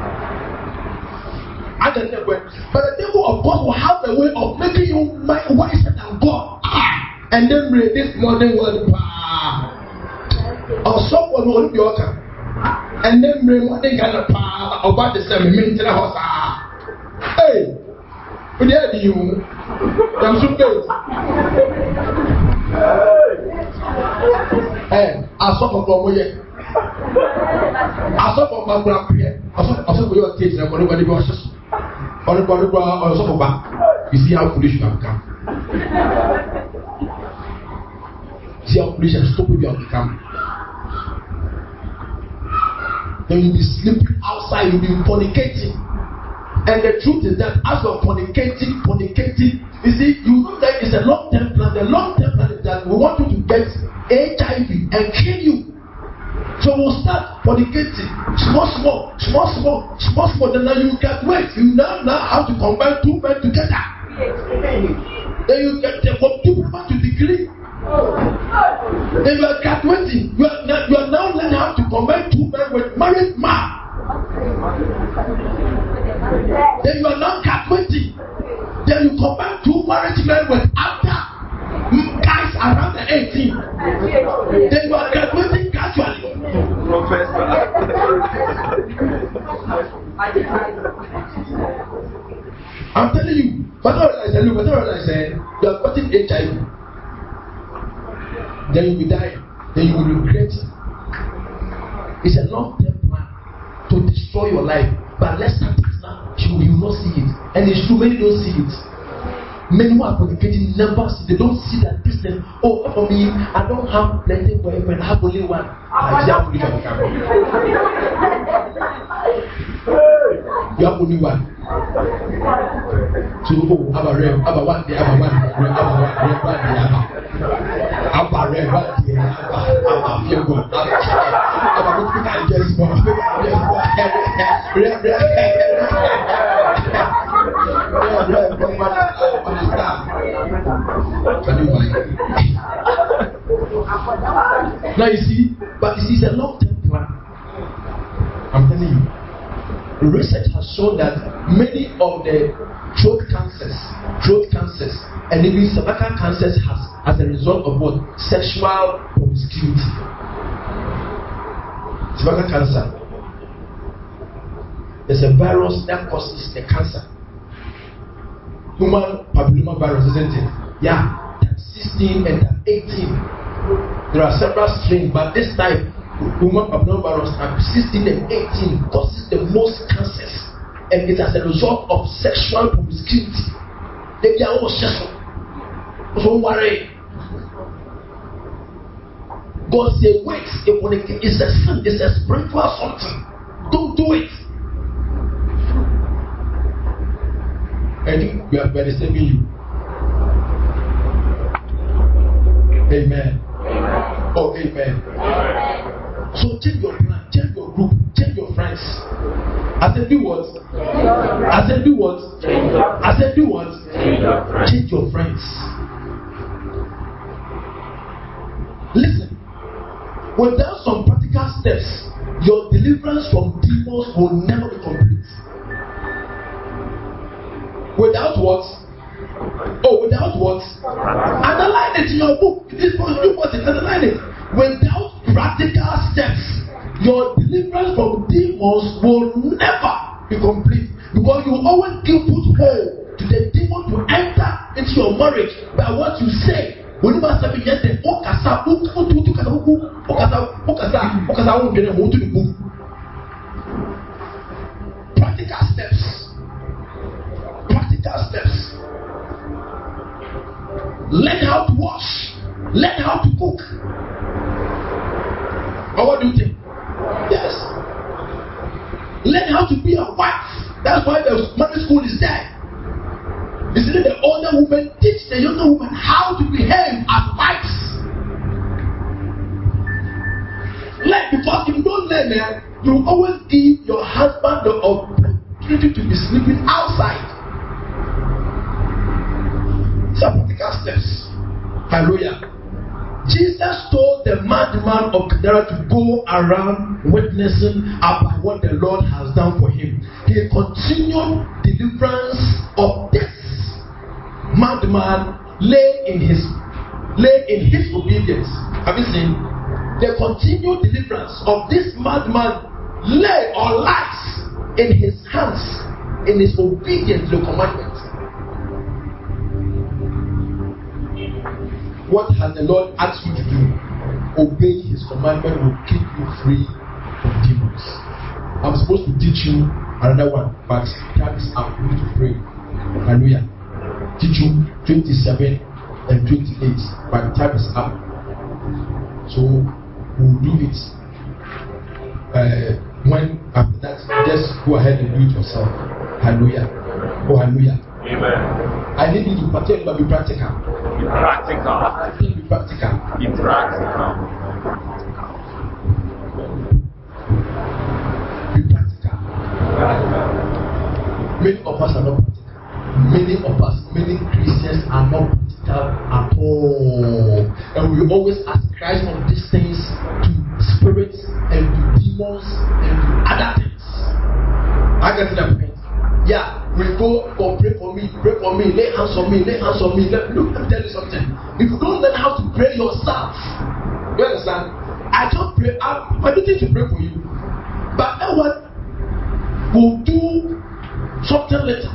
But the devil, of course, will have a way of making you wiser than God. And then read this modern word. Or someone will be okay. And then bring what they got about the same minute. Hey, what do you? I'm so bad. Hey, I saw for Bomoye. I saw for my grandparents. I saw for your kids. I'm going to go to you see how foolish you have become. See how foolish and stupid you have become. Then you'll be sleeping outside, you'll be fornicating. And the truth is that as you're fornicating, you see, you know that it's a long-term plan. The long-term plan is that we want you to get HIV and kill you. So we'll start fornicating, small. Then now you can't wait. You now have to combine two men together. Then you get from diploma to degree. Then you are graduating. You are now learning how to combine two men with married man. Then you are now graduating. Then you combine two married men with after guys around the 18. Then you are graduating casually. I'm telling you, but I realize you are getting HIV. Then you will die. Then you will regret it. It's a long-term plan to destroy your life. But let's start now. You will not see it. And it's true, many don't see it. Many who are fornicating never see. They don't see that this thing. Oh, for me, I don't have plenty of boyfriend. I have only one. You have only one. So, have a one, have a one, have now you see, but it's a long-term plan. I'm telling you. Research has shown that many of the throat cancers, and even cervical cancers as a result of what? Sexual promiscuity. Cervical cancer. There's a virus that causes the cancer. Human papilloma virus, isn't it? Yeah, type 16 and type 18. There are several strains, but this type, human papillomavirus type 16 and 18 causes the most cancers, and it's as a result of sexual promiscuity. They are all sexual. Don't worry. God says, wait, it's a sin, it's a spiritual something. Don't do it. I think we are saving you. Amen. Oh, amen. So change your plan, change your group, change your friends. I said do what? I said do what? I said do what? Change your friends. Listen, without some practical steps, your deliverance from demons will never be complete. Without what? Oh, without what? Underline it in your book. This was underline it. Without practical steps, your deliverance from demons will never be complete, because you always give foothold to the demon to enter into your marriage by what you say. Practical steps. Learn how to wash. Learn how to cook. Or what do you think? Yes. Learn how to be a wife. That's why the marriage school is there. You see, especially the older women, teach the younger women how to behave as wives. Because if you don't learn that, you always give your husband the opportunity to be sleeping outside. Some practical steps. Hallelujah. Jesus told the madman of Gadara to go around witnessing about what the Lord has done for him. He continued deliverance of this madman lay in his obedience. Have you seen? The continued deliverance of this madman lay or lies in his hands, in his obedience to the commandment. What has the Lord asked you to do? Obey his commandment will keep you free from demons. I'm supposed to teach you another one, but time is up. We need to pray. Hallelujah. Teach you 27 and 28, but time is up. So we'll do it. When after that, just go ahead and do it yourself. Hallelujah. Oh, hallelujah. Amen. I need you to partake, but be practical. Be practical. Be practical. Be practical. Be practical. Many of us are not practical. Many Christians are not practical at all. And we always ascribe of these things to spirits and to demons and to other things. I get to that point. Yeah, we go for pray for me, lay hands on me. Look, let me tell you something. If you don't learn how to pray yourself, you understand? I can't pray. I'm permitted to pray for you, but that one will do something later.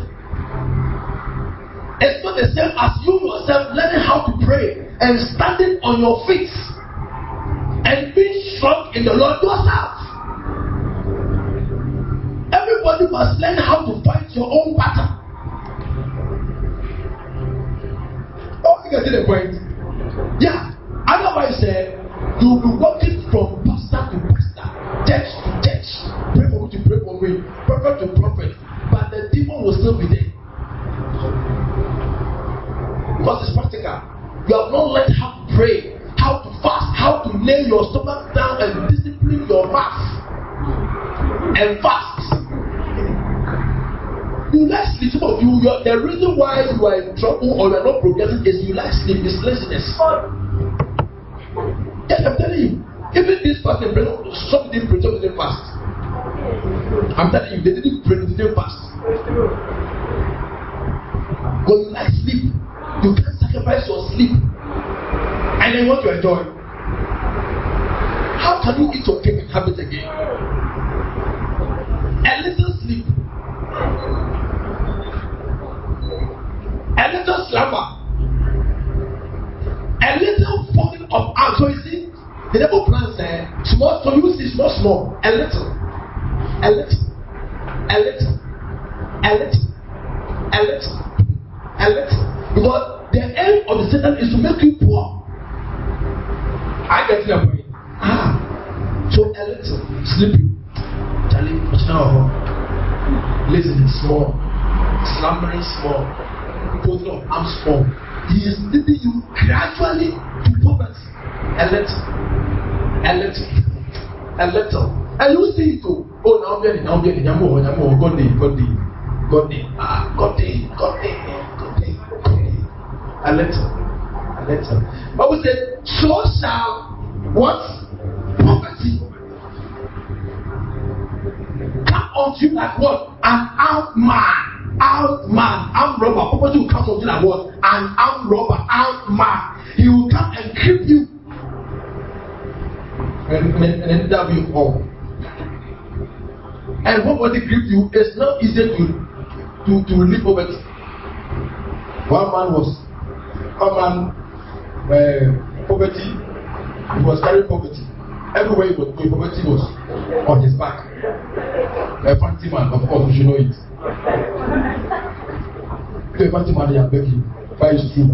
It's not the same as you yourself learning how to pray and standing on your feet and being strong in the Lord yourself. Everybody must learn how to fight your own battle. Oh, you get to the point? Yeah. Otherwise, you'll be walking from pastor to pastor, church to church. Pray for me, prophet to prophet. But the demon will still be there. Because it's practical. You have not learned how to pray, how to fast, how to lay your stomach down and discipline your mouth and fast. You like sleep. Some of you, the reason why you are in trouble or you are not progressing is you like sleep. It's laziness. Yes, I'm telling you. Even this fast, some didn't pray, some didn't fast. I'm telling you, they didn't pray, they didn't fast. Because you like sleep. You can't sacrifice your sleep. And then what you enjoy. How can you eat your cake and have it again? A little sleep. A little slumber, a little falling of arms. So you see, the devil plans small. So you see small, a little, because the aim of the Satan is to make you poor. I get that point. So a little sleeping, Charlie, listening small, slumbering small. Because no, I'm small. He is leading you gradually to poverty. A little. And you see it too. Oh, now I'm getting God day. A little. Bible said, so shall what? Poverty come unto you like what? An armed man. Armed robber. Poverty will come unto you like what? An armed robber, armed man. He will come and grip you. And that will be all. And when they grip you, it's not easy to relieve poverty. One man, poverty, he was carrying poverty. Everywhere he was going, poverty was on his back. A fancy man, of course, you should know it. The fancy man, they are begging, buy his food.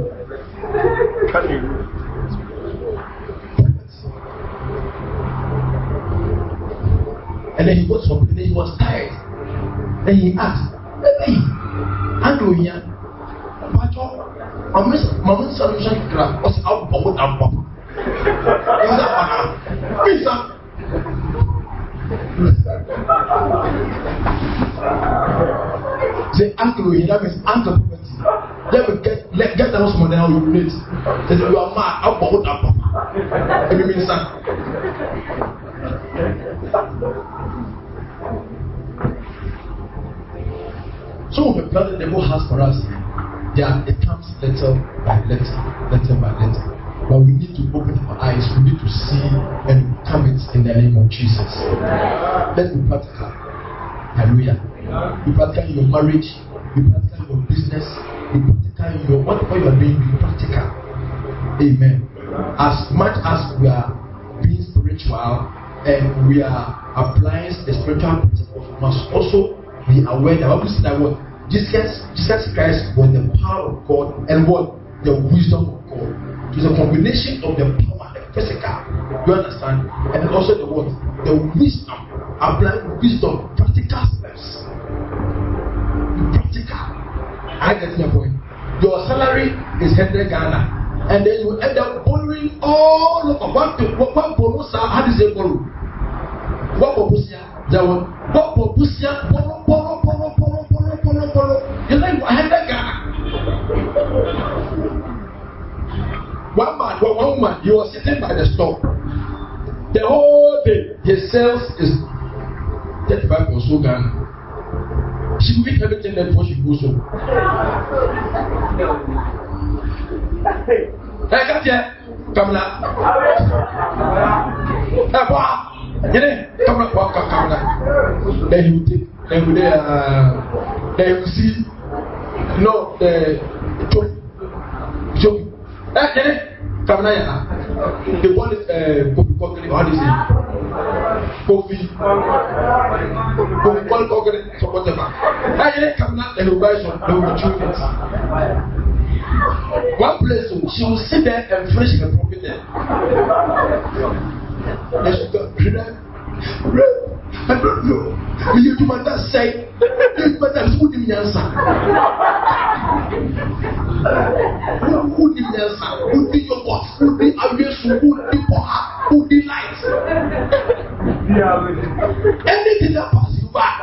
And then he got something, then he was tired. Then he asked, hey, Andrew here, why Mama solution grab us out of what I'm papa. Say uncle, that means uncle property. Get the house money now you need. Say you are mad, out of what I'm papa. And you mean son. Some of the plans the devil has for us, it comes little by little. But we need to open our eyes, we need to see and come it in the name of Jesus. Let's be practical. Hallelujah. Be practical in your marriage, be practical in your business, be practical in your whatever you are doing, be practical. Amen. As much as we are being spiritual and we are applying the spiritual principles, we must also be aware that what we see that what Jesus Christ was the power of God and what the wisdom of God. It was a combination of the power, the physical, you understand, and also the what? The wisdom, applying wisdom, practical steps. Practical. I get your point. Your salary is 100 Ghana, and then you end up borrowing all of what bonus are. How do you say borrow? What bonus? What bonus? Borrow. You like 100 Ghana. One man, one woman, he was sitting by the store. The whole day, his sales is 35 or so Ghana. She will eat everything before she goes home. Hey, come here. Come now. Hey, boy. Come now. Then he will take. Then you see. No, the joke. Hey, come now. The one is coffee. How do you say? Coffee, so whatever. Hey, come now. They will buy some. They will chew it. One place, she will sit there and finish the profit there. Then she go, I don't know. You do what that say. You do that who didn't answer. Who didn't answer? Who did your boss? Who did Aries? Who did Poha? Who did Light? Anything that passes you by.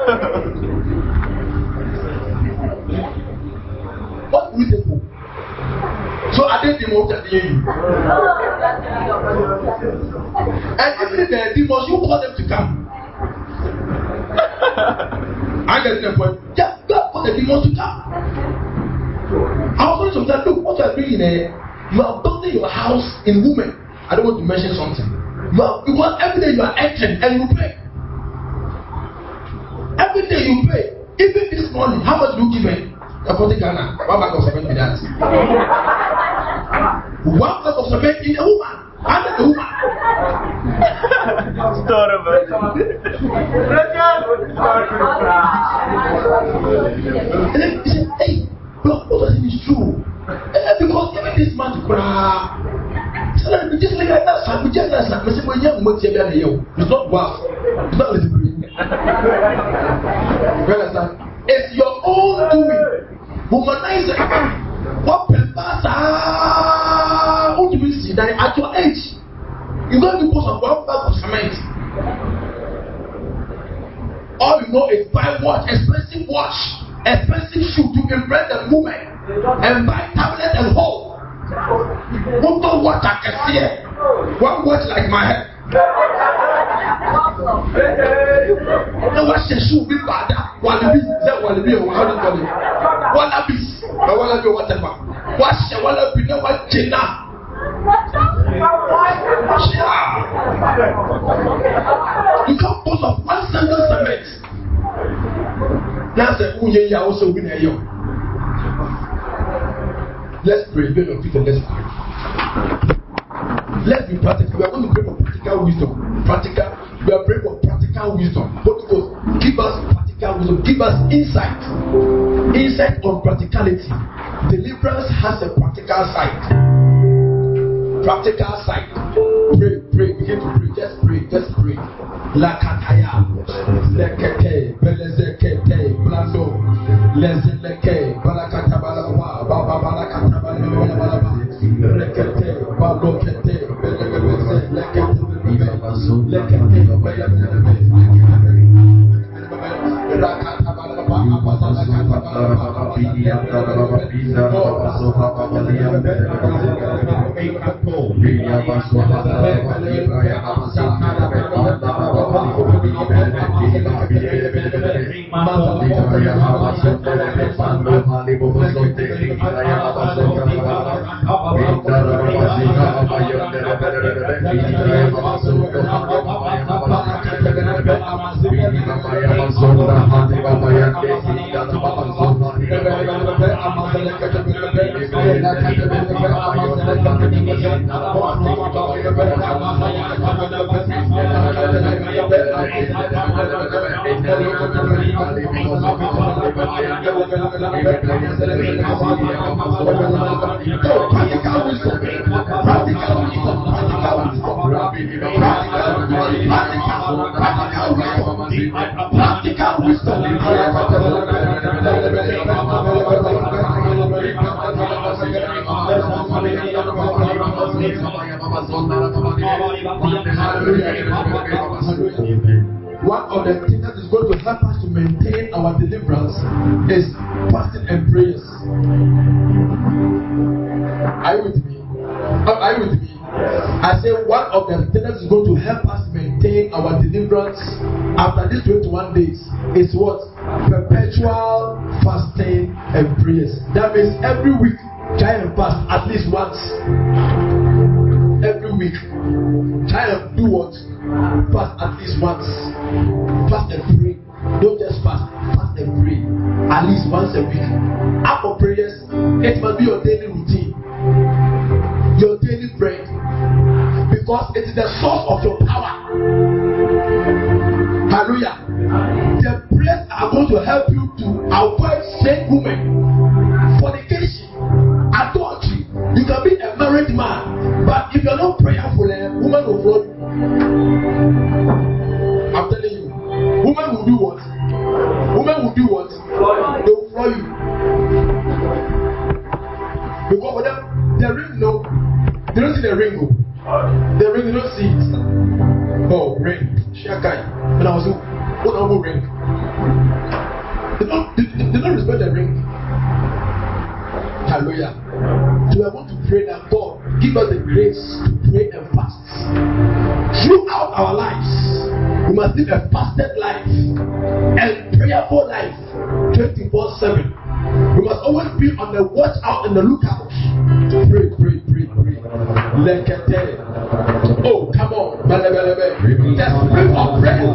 What will they do? So I did the most at the end. And even the demons, you call them to come. I get the point. Yeah, God for the demons to come. I was going to say, look, what you are doing there, you are building your house in women. I don't want to mention something. Because every day you are entering and you pray. Every day you pray. Even this morning, how much do you give me? A 40 Ghana. One bag of cement with that. One bag of cement in a woman. Under the woman. He said, hey, what does it is true? Because even this man to cry. So just like that, it's not worth. It's not little. You understand? It's your own doing. Womanizer. What purpose what do we see that at your age? You got to put on one bag of cement. All you know is buy watch, expensive watch, expensive shoe to impress the woman, and buy tablet and hold. Motor watch I can see it. One watch like my head. No watch the shoe be bad. Wallaby, that wallaby or how do you call it? Wallabies, or wallaby or whatever. Watch the wallaby, no watch China. You can't put up one single cement. That's a Uye also win a year. Let's pray. Let's pray. Let's be practical. We are going to pray for practical wisdom. We are praying for practical wisdom. Holy Ghost, give us practical wisdom. Give us insight. Insight on practicality. Deliverance has a practical side. Practical side. Pray. Begin to pray. Just pray. Lakataya. Lekete. Belezekete. Blando. Lezeleke. Balakatabalawa. Baba balakatabalawa. One of the things that is going to help us to maintain our deliverance is fasting and prayers. Are you with me? Are you with me? I say one of the things that is going to help us maintain our deliverance after these 21 days is what? Perpetual fasting and prayers. That means every week try and fast at least once. Every week try and do what? Fast at least once. Fast and pray. Don't just fast. Fast and pray. At least once a week. After prayers, it must be your daily routine. Your daily bread. Because it is the source of your power. Hallelujah. The prayers are going to help you to avoid strange women, fornication, adultery. You can be a married man, but if you are not prayerful, a woman will flood you. I'm telling you, women will do what? Women will do what? They will flood you. Because for them, the ring, no, they don't see the ring. Oh. The ring, they don't see it. Oh, ring. Shakai. And I was like, what about ring? They don't respect the ring. Hallelujah. So we are going to pray that God give us the grace to pray and fast. Throughout our lives, we must live a fasted life and prayerful life 24/7. We must always be on the watch out and the lookout. Pray. Lekete. Oh, come on. The spirit of prayer.